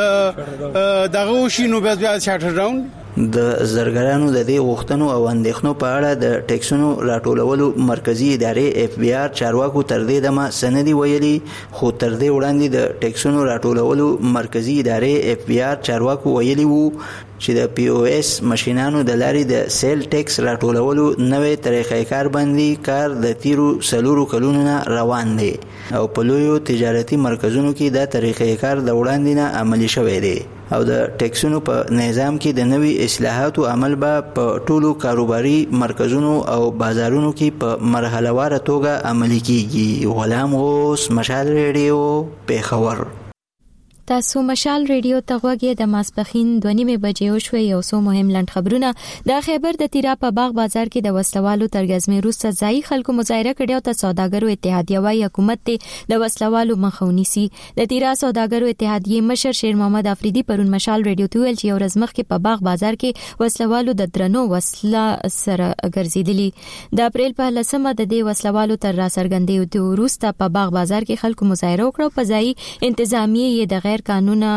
دغه وشینو بیا شاټر ډاون د زرګرانو د دې غوښتنو او اندېښنو په اړه د ټیکسونو راټولولو مرکزی ادارې اف بي آر چارواکو تر دې دمه سندي ویلي خو تر دې وړاندې د ټیکسونو راټولولو مرکزی ادارې اف بي آر چارواکو ویلي وو چې د پی او اس ماشينانو د لارې د سیل ټیکس راټولولو نوې طریقې کار باندې کار د تیرو سلورو کلونو نه روان دی او په لویو تجارتي مرکزونو کې دا طریقې کار د وړاندې نه عملي شوی دی او د ټیکسونو په نظام کې د نوي اصلاحاتو عمل به په ټولو کاروباري مرکزونو او بازارونو کې په مرحله وار توګه عملي کیږي. غلام غوث، مشال ریډیو، پیښور. تاسو مشال ریډیو ته غوږی د ماسپخین 2:30 بجې او شوي یو څو مهم لنډ خبرونه. د خیبر د تیرا په باغ بازار کې د وسلوالو ترګزمې روسته ځای خلکو مظاهره کړې او د سوداګرو اتحادیه وايي حکومت ته د وسلوالو مخاوني سي. د تیرا سوداګرو اتحادیه مشر شیر محمد افریدي پرون مشال ریډیو ته ویل چې یو ورځ مخکې په باغ بازار کې وسلوالو د درنو وسله سره ګرځیدلی. د اپریل په 10مه د دې وسلوالو تر را څرګندې د روسته په باغ بازار کې خلکو مظاهره وکړه په ځای انتظامیه د قانونا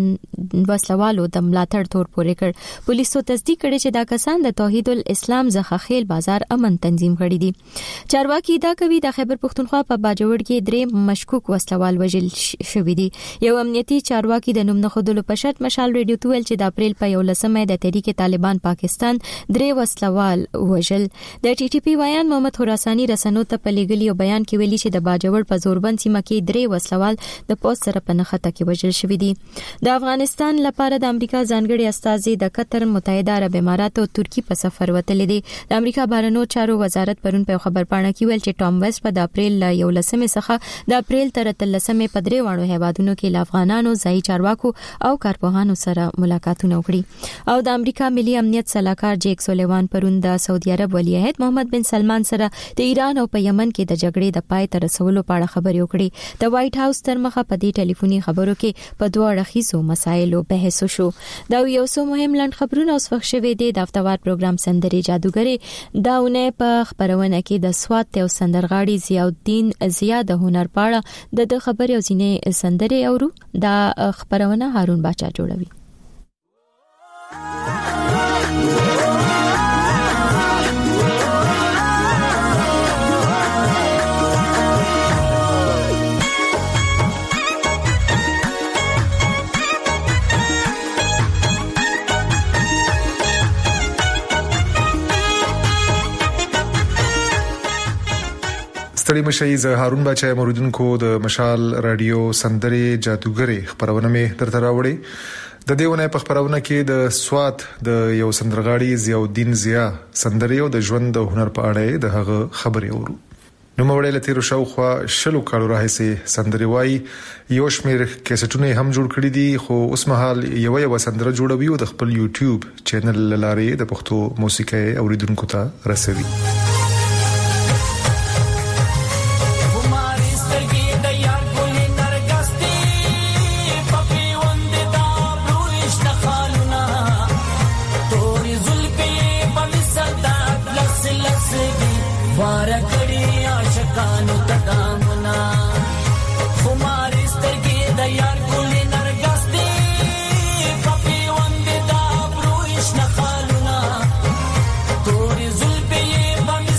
وسلوالو د ملاتړ تور پورې کړ. پولیسو تصدیق کړي چې دا کسان د توحید الاسلام څخه خیل بازار امن تنظیم کړي دي. چارواکي دا کوي د خیبر پښتونخوا په باجوړ کې درې مشکوک وسلوال وژل شوی دي. یو امنیتي چارواکي د نوم نه خودلو په شرط مشال ریډیو ته ویل چې د اپریل په 11مه د تحریک طالبان پاکستان درې وسلوال وژل. د ټي ټي پی وایان محمد خراساني رسنو ته په لګلی بیان کې ویلي چې د باجوړ په زوربند سیمه کې درې وسلوال د پوسټ سره په نخته کې وژل شوی دي. د افغانستان لپاره د امریکا ځانګړي استازي د قطر، متحده عرب امارات او ترکی په سفر وتلی دي. د امریکا بهرنیو چارو وزارت پرون په خبر پاڼه کې ویل چې ټام ویسټ په د اپریل 11مه څخه د اپریل تر 13مه په درې وړو هیوادونو کې ل افغانانو، ځای چارواکو او کارپوهانو سره ملاقاتونه وکړي. او د امریکا ملي امنیت سلاکار جیک سولیوان پرون د سعودي عرب ولی عہد محمد بن سلمان سره د ایران او په یمن کې د جګړې د پای ته رسولو په اړه خبرې وکړي. د وایټ هاوس تر مخه په دې ټلیفوني خبرو کې په دوه اړخیزو مسایلو بحث وشو. دا یو څو مهم لنډ خبرونه اوس وخت شوي دي. د هفتوار پروګرام سندري جادوګري داونه په خبرونه کې د سوات او سندرغاړي ضیاءالدین ضیا د هنر پاړه د خبري او زینې سندري اورو. دا خبرونه هارون باچا جوړوي. ستړي مشي زه هارون باچا موریدونکو د مشال رادیو سندري جادوګري خبرونه مې درته راوړي. د دیونه په خبرونه کې د سوات د یو سندرغاړي ضیاءالدین ضیا سندري او د ژوند د هنر په اړه د هغه خبرې اورو. نو موږ له تیر شاوخوا شلو کالو راهیسې سندري وای یو شمیر کیسټونه هم جوړ کړی دي خو اوس مهال یو سندره جوړوي او د خپل یوټیوب چینل لاره د پښتو موسیقي اوریدونکو ته رسوي. Turi zulpe ye bami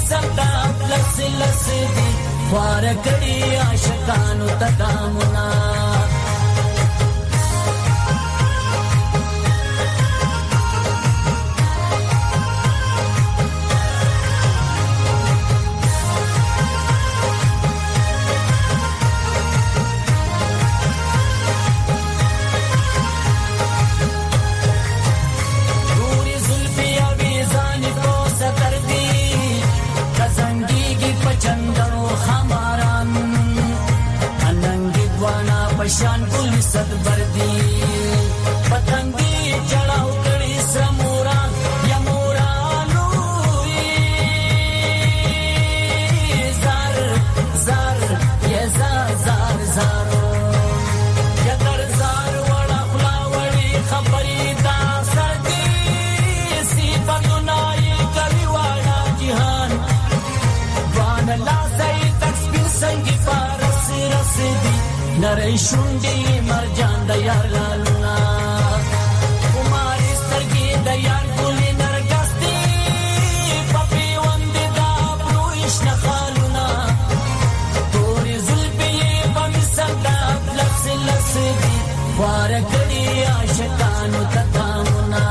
نړۍ شونډې مرجان د یار لالونه کمارې سترګې د یار ګلې نرګستې په پیوند د ابرو شنه خالونه تورې زلفې په مثل د لس لس دي خواره کړي عاشقانو ته تامونه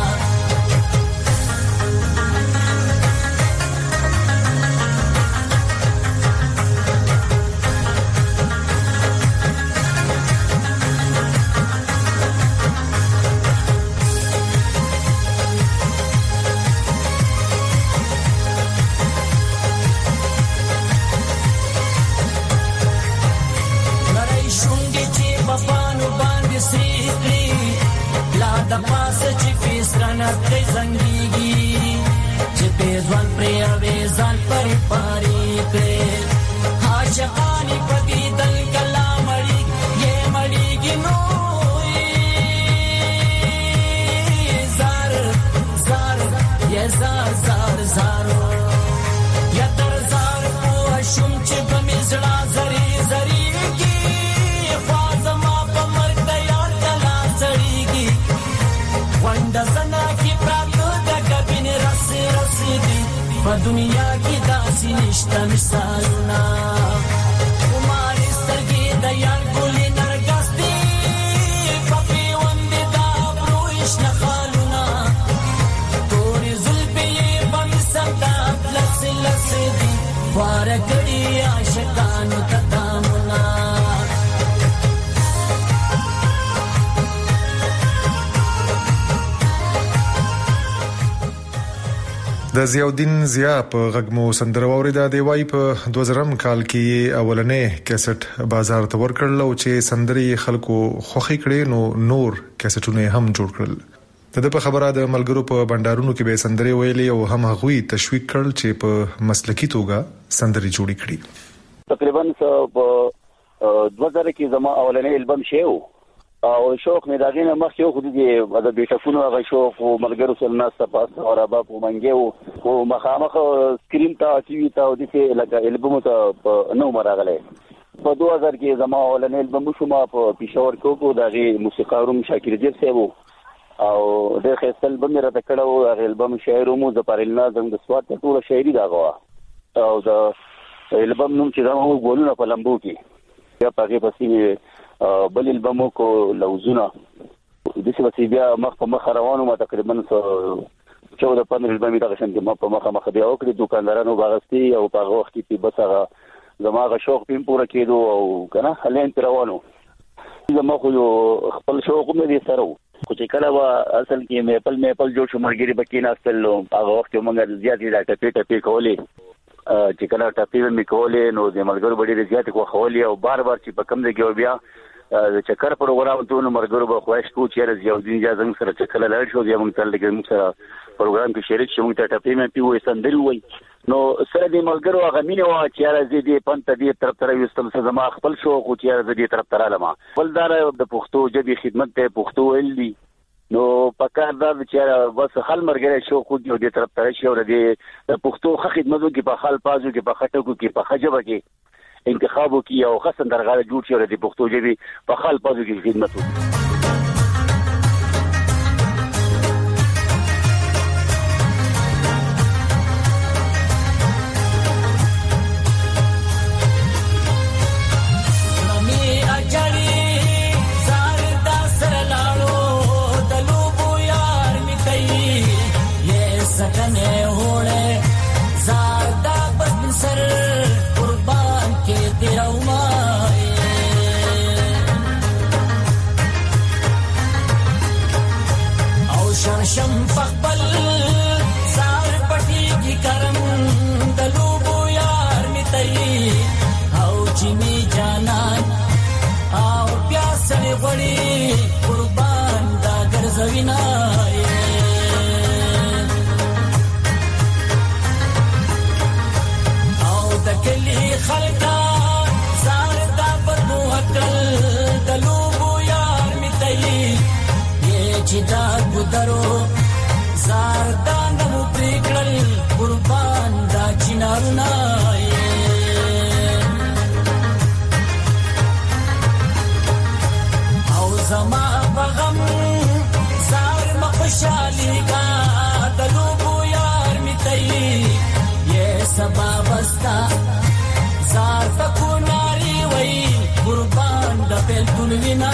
د پاسه چې فیسرانه ته زنګيږي چې پیځوان پرې اوېزان پرې پاري کړې عاشقانی پدې دل کلامړي یې مړیږي نو زار زار یې زار زار زارو یا تر زار په شوم چې په مزړه زری زری کې فاطمه په مرګ د یار کلا سړيږي واندا زنا کی پراتو د کبین رس رس دی په دنیا کې داسې نشته مثالونه کمارې سترګې د یار ګلې نرګستې په پیوند د ابرو شنه خالونه تورې زلفې په مثل د لس لس دی خواره کړي عاشقانو ته تامونه د ضیاءالدین ضیاء په غږمو سندره واوریده دی وای په 2000 کال کې اولنې کیسټ بازار ته ورکړل او چې سندري خلکو خوخي کړي نو نور کیسټونه هم جوړ کړل د په خبره د ملګرو په بندارونو کې به سندري ویلي او هم هغوی تشویق کړل چې په مسلکی توګه سندري جوړې کړي تقریبا په 2000 کې زما اولنې البم شیو او شوق مې دا غینه مخ یو خو دې د بیٹفونو هغه شوق او ملګرو سره ناسته پاس او رباب ومنګو او مخامخ سکرین ته ټي وي ته د څه لکه البم ته نو مرغله په 2000 کې زما ولنې البم شو ما په پېښور کې د موسیقاروم شاکر جیب سیبو او د خپل البم راته کړو هغه البم شاعر مو د پرلنا زنګ د سواد ټول شاعري دا غوا او د البم نوم چې دا مو ګولونه په لمبو کې یا پاره پسې بل البم کو لوزونه د څه وسی بیا مخ په مخ روانو ما تقریبا 14-15 البم دا شان کې ما په مخ بیا وکړي دکاندارانو باغستی او په وخت کې بس هغه زماغه شوق پم پوره کېدو او کنه هلین روانو زما خو خپل شوق مې دي سره خو چې کله وا اصل کې میپل جوړ شو مرګري بکې ناستل هغه وخت موږ زیاتې دا ټپې کولې چې کله ټپې مې کولې نو د ملګرو ډېر زیاتې خو خولې او بار چې په کم ځای بیا چکر پروګرام ته نو مرګرو به خوښ کو چې ضیاءالدین اجازه سره چکر لاړ شو بیا موږ تل کې سره پروګرام کې شریک شوم ته ټپې مې پیوې سندري وای نو سره د ملګرو هغه مینه وا چې راځي دې پنت دې طرف تر یوستم زما خپل شوق او چې راځي دې طرف تر علما بلدار د پښتو ژبې خدمت ته پښتو ویل دي نو پکار دا چې بس خل مرګره شوق دې دې طرف تر شي او دې پښتو خدمتو کې په خل پازو کې په خټکو کې په خجبه کې انتخابو کې او خاصه درغاله جوړ شي د پښتو ژبې په خل پازو کې خدمت وکړي شم فقبل سار پټي کی کرم دلوبو یار میتئی او چینی جانان او پیاسړې غړي قربان دا ګرځوینا او دکلی خلکا سار دا بدو عقل دلوبو یار میتئی چې دا ګدرو زاردان مو پریکړل قربان دا چینارونه زما بغم زار مخشالی کا دلوبو یار میتئی یہ سبب استا زار تکو ناری وئی قربان د پلتون وینا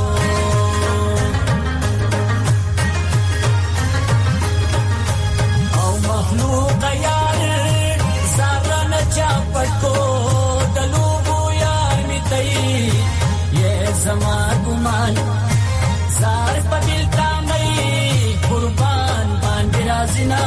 او مخلوق یار زار نه چاپټو دلوبو یار میتئی یہ زما ګمان زار په دل تا مې قربان باندې رازینا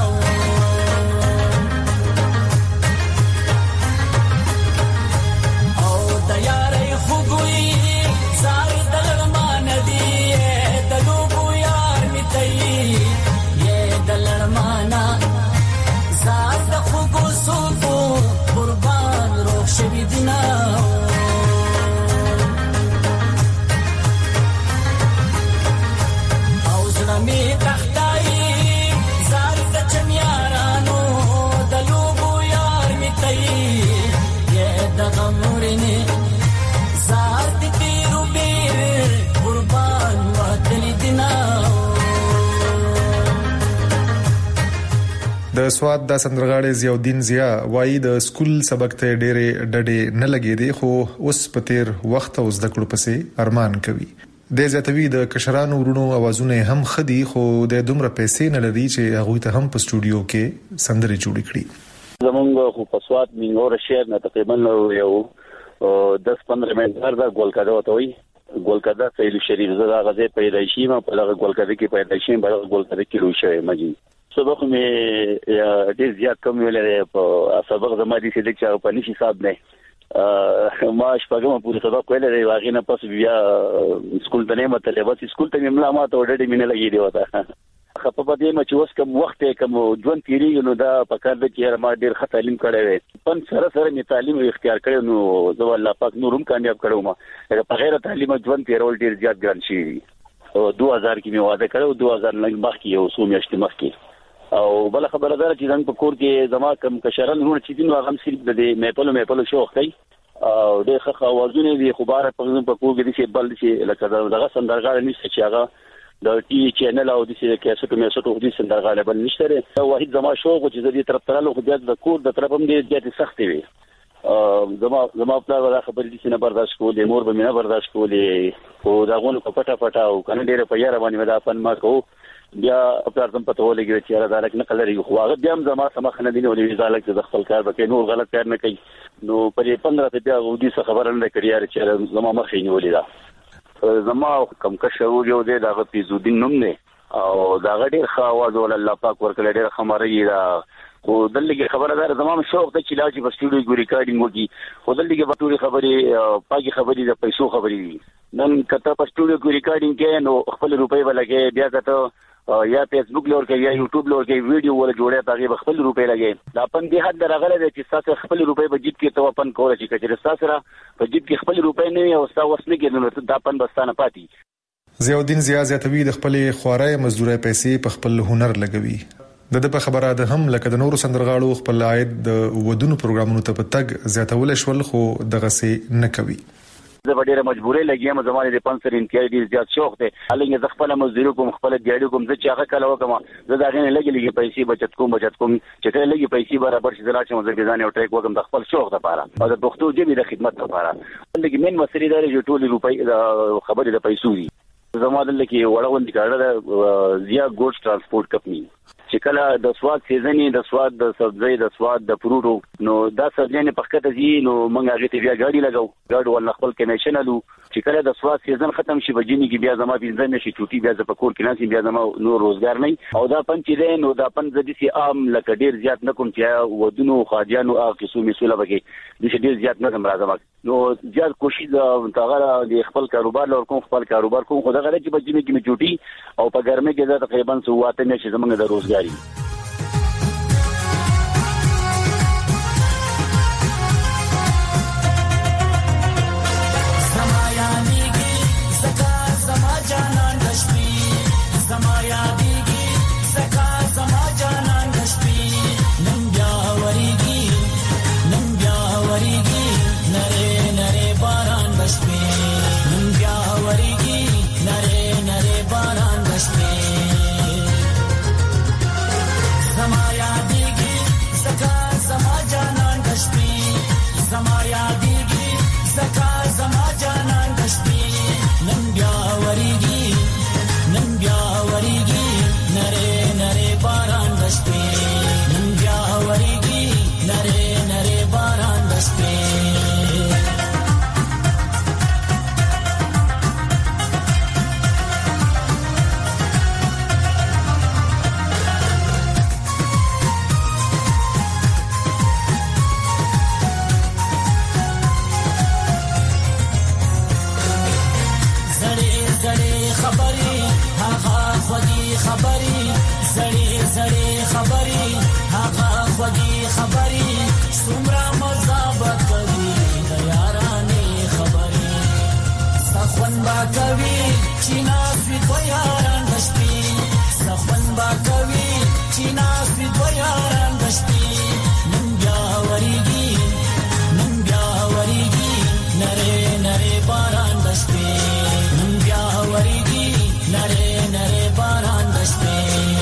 او د یارې خوګوي زار دلرمان دی د لوبو یار میتئی یہ دلرمانا زار د خوګو سوکو قربان روح شوی دینا می تختای زار د چمیارانو د لوبو یار میتئی یہ د غمورنی زار د تیرو بیر قربان وتلی دینا د سواد د سندرغاړي ضیاءالدین ضیا وایي د سکول سبق ته ډېرې ډډې نه لګې دي خو اوس په تیر وخت او زده کړو پسې ارمان کوي د زیاتوي د کشرانو ورونو اوازونه هم خدي خو د دومره پیسې نه لري چې هغه ته هم په سټوډیو کې سندري جوړ کړي زمونږ خو په سواد مینور شهر نه تقریبا یو 10-15 منټر دا ګولکاده وتوي ګولکاده سیل شریف زړه غزه پیدایشي ما په لغه ګولکاده کې پیدایشي په لغه ګولکاده کې روشه مجي سبق مې ډیر زیات کم ویلې په سبق زما دي چې د په نشي حساب نه ما شپږم پورې سبق ویلې دی واغې نه پس بیا سکول ته نه متلې بس سکول ته مې ما ته ډېر مینه لګې دی وته خپه پدې ما چې اوس کوم وخت کوم ژوند تیریږي نو دا په کار د چې ما ډېر ښه تعلیم کړی وي پن سره مې تعلیم اختیار کړی نو زه الله پاک نورم کامیاب کړو ما په غیر تعلیم ژوند تیرول ډېر زیات ګران شي 2000 کې مې واده کړو 2000 لږ مخکې یو څو میاشتې مخکې او بل خبره ده چې زنګ په کور کې زما کم کشران نور چې دین هغه صرف د میپلو شوخ کوي او د خخ اوازونه دي خبره په کور کې چې بل چې لکه دغه سندرغاړي نشته چې هغه د ټي چینل او د کیسټو میسټو د سندرغاړي بل نشته واحد زما شوق چې د دې طرف ترلو خو د کور د طرف هم دې زیات سخت وي زما په لاره خبرې دي چې نه برداشت کولې مور به نه برداشت کولې او داغونه په پټه او کنه ډېر په یاره باندې مدا فن ما کو بیا خپل ځم پته ولګي چې را دالک نه کلري خو هغه بیا هم زما سمخ نه دي ولې ځالک د خپل کار وکړي نو غلط کار نه کوي نو پرې 15 ته بیا ودي څه خبره نه کړی چې زما مخې نیولې ده زما کم کشو یو دی دغه پیزودین نوم نه او دا غډیر ښه आवाज ول الله پاک ورکړي ډیر خمري دا خو دلته خبره ده زمام شوق ته چې لاجی په سټوډیو کې ریکارډینګ وکي خو دلته په ټولې خبرې پاکي خبرې د پیسو خبرې نن کته په سټوډیو کې ریکارډینګ کې نو خپل روپۍ ولګي بیا کته یا فیسبوک لور کې یا یوټیوب لور کې ویډیو ول جوړه پاګه خپل روپۍ لګي دا پن دې حد درغله دي چې تاسو خپل روپۍ په جیب کې تو پن کول شي چې تاسو را په جیب کې خپل روپۍ نه او تاسو وسنه کې نو دا پن بستانه پاتې ضیاءالدین ضیا زیاتوي د خپل خوارای مزدوري پیسې په خپل هنر لګوي د په خبره ده هم لکه د نورو سندرغاړو خپل عاید د ودونو پروګرامونو ته په تګ زیاتول شول خو دغه څه نه کوي زه ډېره مجبورې لګیم زمانه د پنځر انتیاز ډیر زیات شوق دی هلته زه خپل مزدوري کوم خپل دیاړي کوم چې هغه کله وکم زه دا غنه لګي پیسې بچت کوم چې کله لګي پیسې برابر شي زراعت مزه ځان یو ټریک وکم د خپل شوق لپاره او د پښتو ژبې د خدمت لپاره لګي من مسلې داري چې ټول روپۍ خبرې د پیسو دي زموږ دلته وړوند کارډ زیا ګوډز ترانسپورت کمپنی چې کله د سواد سیزنې د سواد د سبزی د سواد د فروټو نو دا سبزی نه پخته دي نو موږ هغه ته بیا ګاډي لګاو ګاډ ول خپل کمیشن الو چې کله د سواد سیزن ختم شي بجینی کې بیا زما بنځه نشي چوټي بیا ز په کور کې ناسي بیا زما نور روزګار نه او دا پن چې دی نو دا پن زدي سي عام لکه ډیر زیات نه کوم چې ودونو خاجانو هغه قسمه مسوله بګي د ډیر زیات نه راځم نو زیات کوشش دا د خپل کاروبار لور کوم خپل کاروبار کوم خدای غره چې بجینی کې چوټي او په ګرمه کې دا تقریبا 7 نشي زمونږ د روزګاری नरे नरे बारान बशपी नंग्या वरीगी زړې خبرې هغه خوږې خبرې زړې زړې خبرې هغه خوږې خبرې څومره مزه کوي د یارانې خبرې سخن با کوي چې ناز وي دو یاران د شپې سخن با کوي چې ناز وي دو یاران د شپې نن بیا ورېږي نره نره باران د شپې نن بیا ورېږي نره نره باران د شپې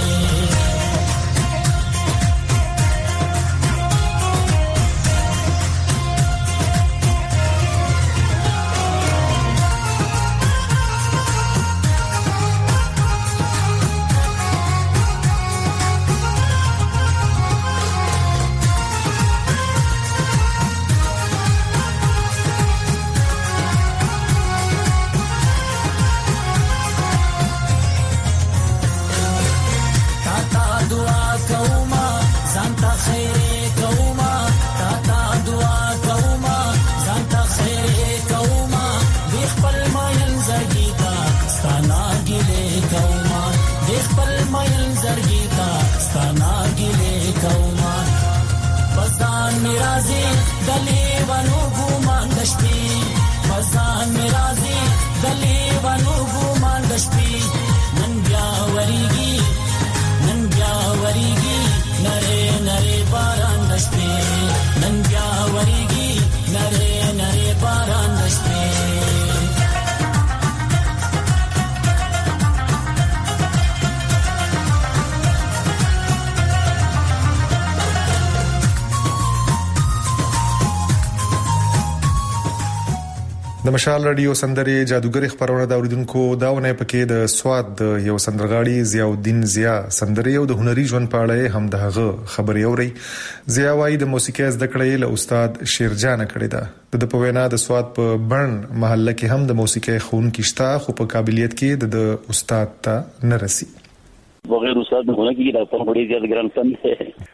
د مشال رادیو سندرې جادوګر خبرونه دا اوریدونکو داونه پکې د سواد د یو سندرغاړي ضیاء الدین ضیاء سندرې او د هنري ژوند په اړه هم دغه خبري اوري. ضیاء وايي د موسیقي زده کړې له استاد شیرجان کړې ده. د په وینا د سواد په بڼ محله کې هم د موسیقي خون کیشتا خو په قابلیت کې د استاد ته نه رسي. بغیر استاد نه کې د په وړي زیات ګران سم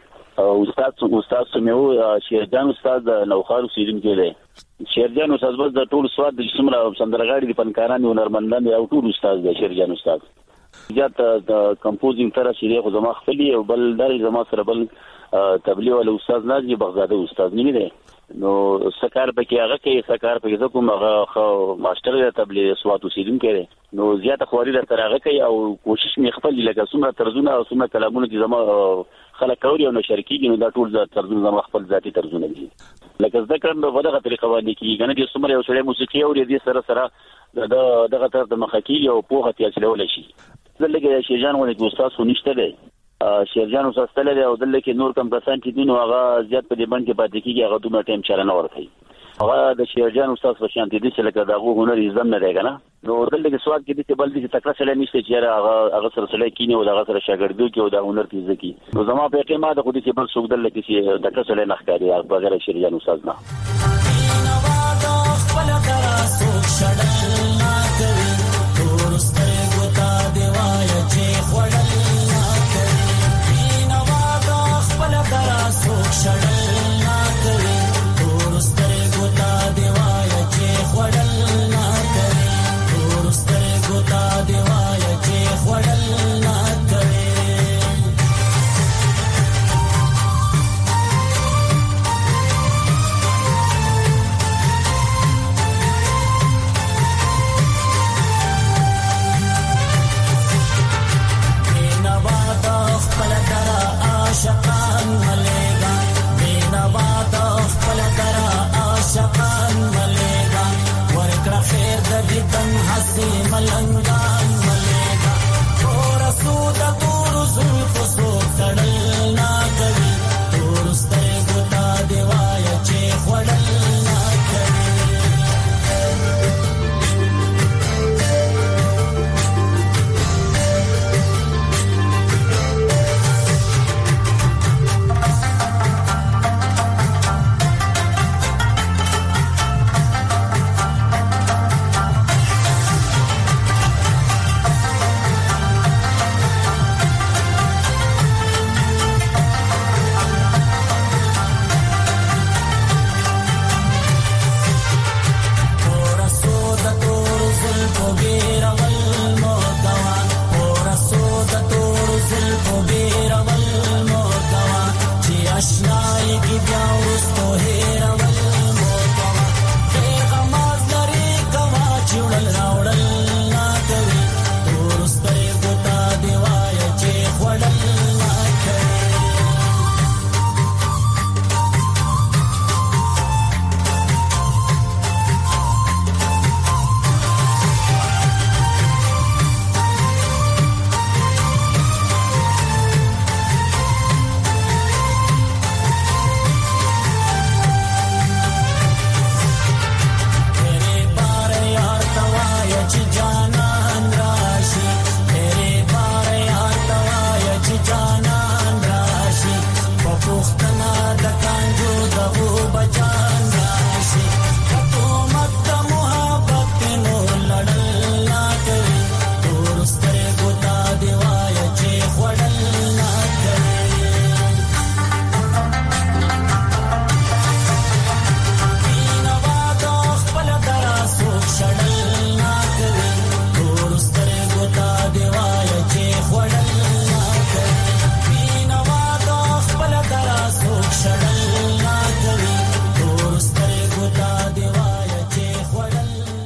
استاد سمو شیرجان استاد نوخار سیدن کې دی. شیرجان استاد بس د ټول سواد د څومره سندرغاړي د فنکاران او هنرمندان او ټول استاد دی شیرجان استاد. زیات د کمپوزینګ تر شریخ زما خپلې او بل در زما سره بل تبلیغ ول استاد ناجی بغدادي استاد نیمه دی. نو سکار پکې هغه کې سکار پکې کوم هغه ماستر د تبلیغ سواد سیدن کې دی. نو زیات خواري د ترغه کوي او کوشش می خپل لکه څومره ترزونه او څومره کلامونه چې زما خلک کوي او شریکي نو دا ټول د ترزونه زما خپل ذاتی ترزونه دي. لکه ذکر نو غوډه طریقه باندې کې کنه چې څومره یو سړی موسیقي او دې سره سره دغه تر د مخکې او پوهه تیاسلول شي. دلته شیرجان ونه استاد خو نشته دی. شیرجان استاد تل دی او دلته نور کم کسان چې دین هغه زیات په دې باندې پاتې کیږي هغه دومره ټیم چلنه ورکړي. هغه د شیرجان استاد په شان دي چې لکه دغه هنر یې نه دی کنه. نو دلته سواد کې دې بل دې تکړه سره نشته چې هغه سره سره کینی او هغه سره شاګردو کې او د هنر تیز کی. نو زما په اعتماد خو دې بل څوک دلته چې تکړه سره نه ښکاري هغه بغیر شیرجان استاد نه.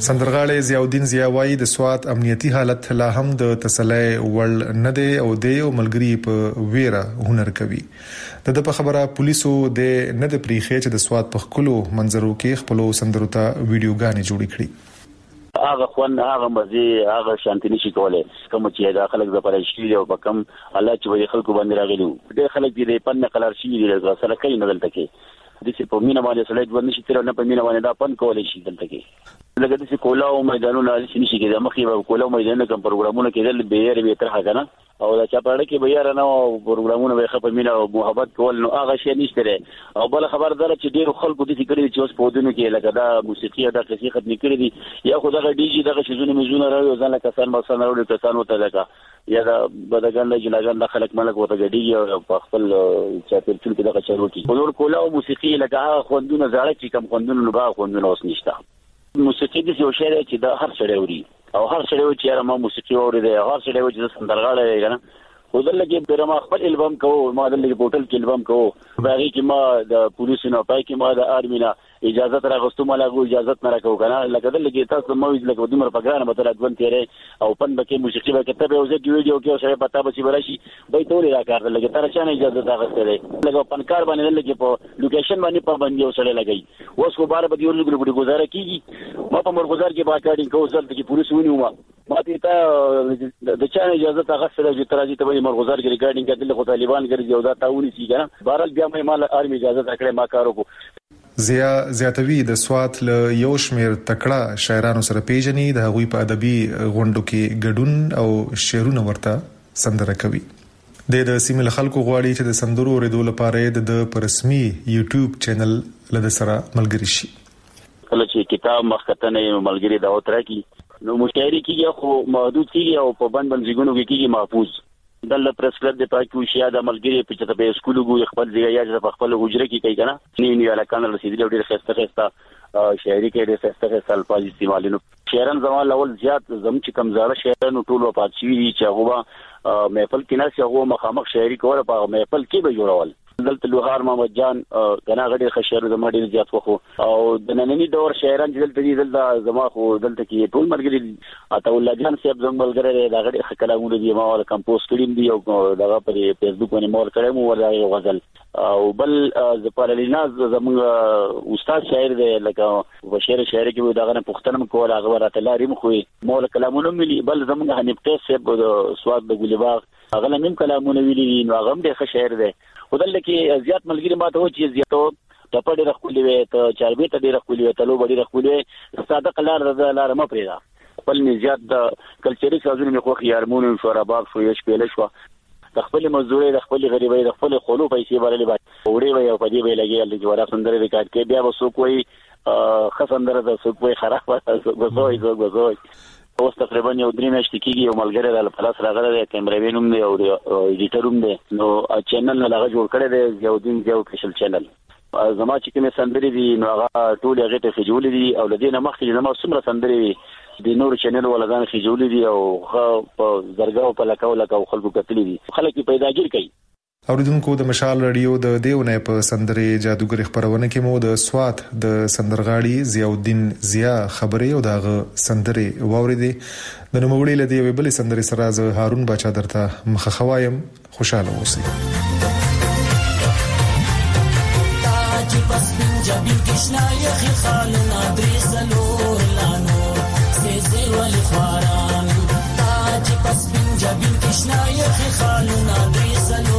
سندرغاړي ضیاءالدین ضیا وایي د سوات امنیتي حالت لا هم د تسلی وړ نه دی او د یو ملګری په ویره هنر کوي. د په خبره پولیسو د نه د پریخي چې د سوات په خلکو منظرو کې خپل سندرو ته ویډیوګانې جوړې کړې. هغه خون هغه مزه هغه شانتي نشي کولای کوم چې دا خلک د پرېشتي او په کم الله چې وي خلکو باندې راغلي ډېر خلک دې پنه کلر شي دې سره کوي نه دلته کې د څه په مینا باندې سړی ځوان نشي تر نه په مینا باندې دا پن کولای شي دلته کې لکه د څه کولاو میدانونو لري نشي کې د مخې په کولاو میدانونو کوم پروګرامونه کېدل به یې به تر هغه نه او دا چې په اړه کې به یې نه پروګرامونه به خپل مینا او محبت کول نو هغه شی نشته او بل خبر دره چې ډیر خلکو د فکر چې اوس په ودونو کې لکه دا موسیقي دا کسي ختم کړی دي یا خو دا ډي جی دا شزونه مزونه راوي ځان له کسان مسان راوي کسان وته لکه یا دا بدګان له جلاګان د خلک ملک وته غډي او په خپل چاپیل کې دا چروټي په نور کولاو موسیقي لکه خوندونه زړه چې کم خوندونه نو با خوندونه اوس نشته. موسیقي د یو شی چې د هر سړی اوري او هر سړی چې ما موسیقي اوري دی هر سړی چې سندرغاړی دی کنه ودل کې پیرما خپل البم کوو ما دل کې پورتل کې البم کوو باغی کې ما د پولیسو نه پای کې ما د آرمي نه اجازه تر غوښتو ما لاغو اجازه نه راکو کنه لکه دل کې تاسو مو لکه دمر پګرانه متل ادوان تیرې او پن بکې موسیقي به کتابه او زه ویډیو کې سره پتا بچي براشي به ټول راکار لکه تر چا نه اجازه تا غوښتلې لکه پنکار باندې دل کې په لوکیشن باندې پابندي وسره لګي اوس خو بار به دیول ګلو گزاره کیږي ما په مرغزار کې باکاډینګ کوو ځل کې پولیس ونیو ما ته د چا اجازه تا غوښتلې چې ترازی ته به مرغزار کې ریکارډینګ کړل خو طالبان ګرځي او دا تاونی سي کنه بهرال بیا مې مال آرمي اجازه تکړه ما کارو کو. زیاتوی د سوات له یو شمیر تکړه شاعرانو سره پیژني د هغوی په ادبي غونډو کې ګډون او شعرونه ورته سندره کوي. د سیمه خلکو غواړي چې د سندرو ریډو لپاره د پرسمي یوټیوب چینل لده سره ملګری شي. کله چې کتاب مخکتنه ملګری دا وتره کی نو مشاعري کیږي خو محدود کیږي او په بند ځګونو کې کیږي محفوظ دل پریس کلب د پاکو شیا د ملګری په چته په اسکول غو خپل ځای یا د خپل غوجره کې کوي کنه نی الکان رسیدلی ډیر خسته شاعري کې ډیر خسته الفاظ استعمالونه شعرن زموږ لول زیات زم چې کمزاره شعرن ټول وفات شي چې هغه محفل کې نه هغه مخامخ شاعري کوله په محفل کې به جوړول دلته لوهار محمد جان غنا غډي خشر زما ډیر زیات وخو او د نننی دور شاعران چې دلته زما خو دلته کې ټول مرګري اته الله جان صاحب زمبل غره دا غډي کلامونه دي ما ول کمپوز کړم دي او دغه په فیسبوک باندې مور کړم ورای غزل او بل زپالیناز زموږ استاد شاعر دی لکه بشیر شاعر کې دغه نه پښتنم کول هغه راته لاریم خو مول کلامونه ملي بل زموږ حنیف صاحب د سواد د ګلباغ هغه نیم کلامونه ویلي نو هغه هم د شاعر دی ودل کې زیات ملګری ماته و چې زیاتو ټپړې رخولې وې ته چاربې ته ډېر رخولې وې ته لو بډې رخولې صادق لار ما پریدا خپل نزيات د کلچري سازونه مې خو خيارمون شو رباب شو یش پیل شو د خپل مزدوري د خپل غریبۍ د خپل خلو پیسې ورلې باندې وړې وې او پدې وې لګي چې ورا سندره ریکارډ کې بیا وسو کوئی خسندره د سو کوئی خراب غوځوي اوس تقریبا یو درې میاشتې کېږي یو ملګری را پلاس راغلی دی کیمراوین هم دی او ایډیټر هم دی نو چینل نه هغه جوړ کړی دی ضیاءالدین ضیا افیشل چینل زما چې کومې سندرې دي نو هغه ټولې هغې ته خجولې دي او له دې نه مخکې زما څومره سندرې وي د نورو چینل والا ځان خجولې دي او ښه په زرګاو په لکو خلکو کتلې دي خلک یې پیداګیر کوي. اوریدونکو د مشال رادیو د دیونه په سندرې جادوګر خبرونه کې مو د سوات د سندرغاړي ضیاءالدین ضیا خبرې او دغه سندرې واوریدې د نوموړي لدی وی بل سندرې سره ز هارون بچا درته مخه خوایم خوشاله اوسئ. تاج پس پنجابی کشنا یخ خالنا درسلو لانو سيزي والخواران تاج پس پنجابی کشنا یخ خالنا درسلو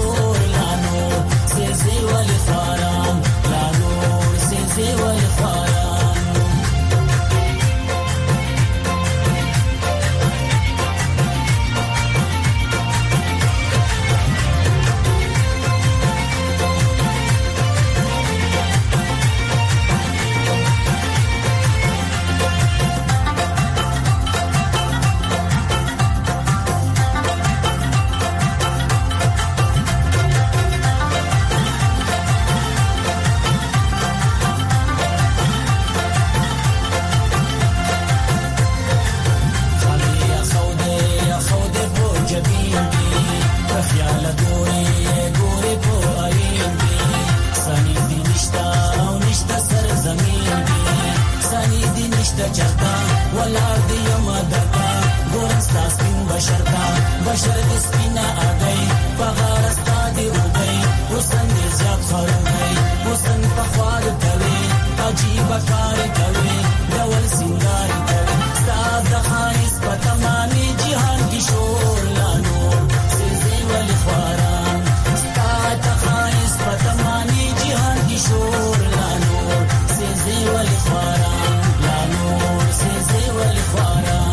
بشر د سپینا اگئی بغارستا دی اوگئی حسن دی زیاد خورگئی حسن پخوار کوي عجیب کار کوي ډول سنگار کوي ستاد خایس پتمانی جهان کی شور لانو سيزي ولي خواران ستاد خایس پتمانی جهان کی شور لانو سيزي ولي خواران لانو سيزي ولي خواران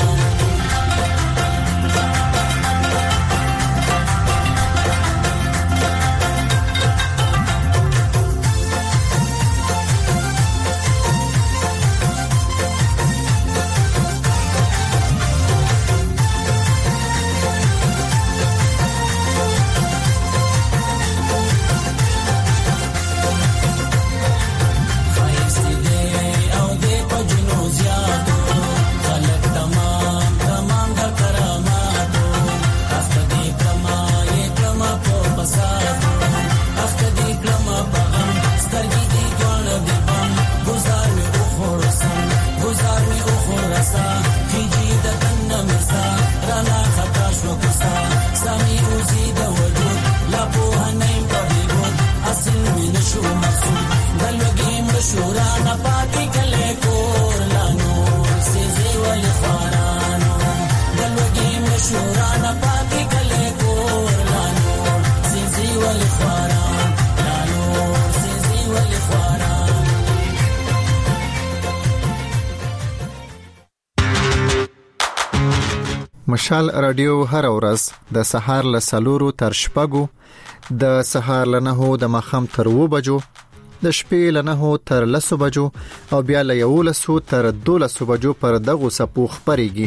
مشال رادیو هر ورځ د سهار له 4 تر 6 د سهار له 9 د مخام تر 2 بجو د شپې له 9 تر 10 بجو او بیا له 11 تر 12 بجو پر دغه سپو خبريږي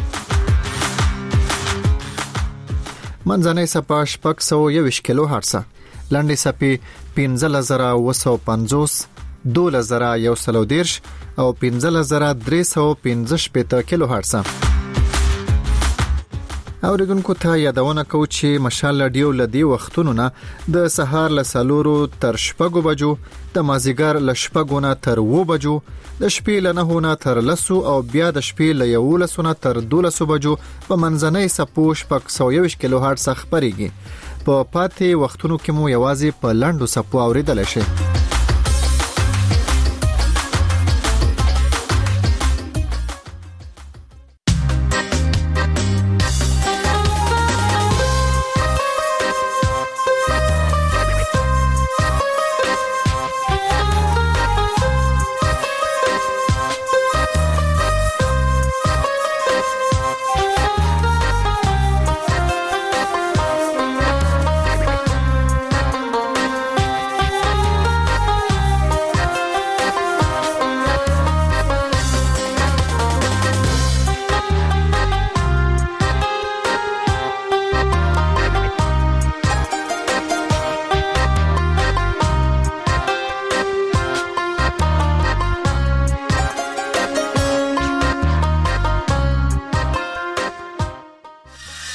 منځنۍ سپا شپږ 120 کیلو هرتز لاندې سپي 15950 12110 او 15315 کیلو هرتز اوریدونکو ته یادونه کوم چې مشال رادیو لدی وختونو نه د سهار له 4 تر 6 بجو د مازیګر له 6 نه تر 2 بجو د شپې له 9 نه تر 10 او بیا د شپې له 11 نه تر 12 بجو په منځنۍ سپو شپږ 120 کیلو هرتز خبريږي په پاتې وختونو کې مو یوازې په لاندو سپو اوریدل شي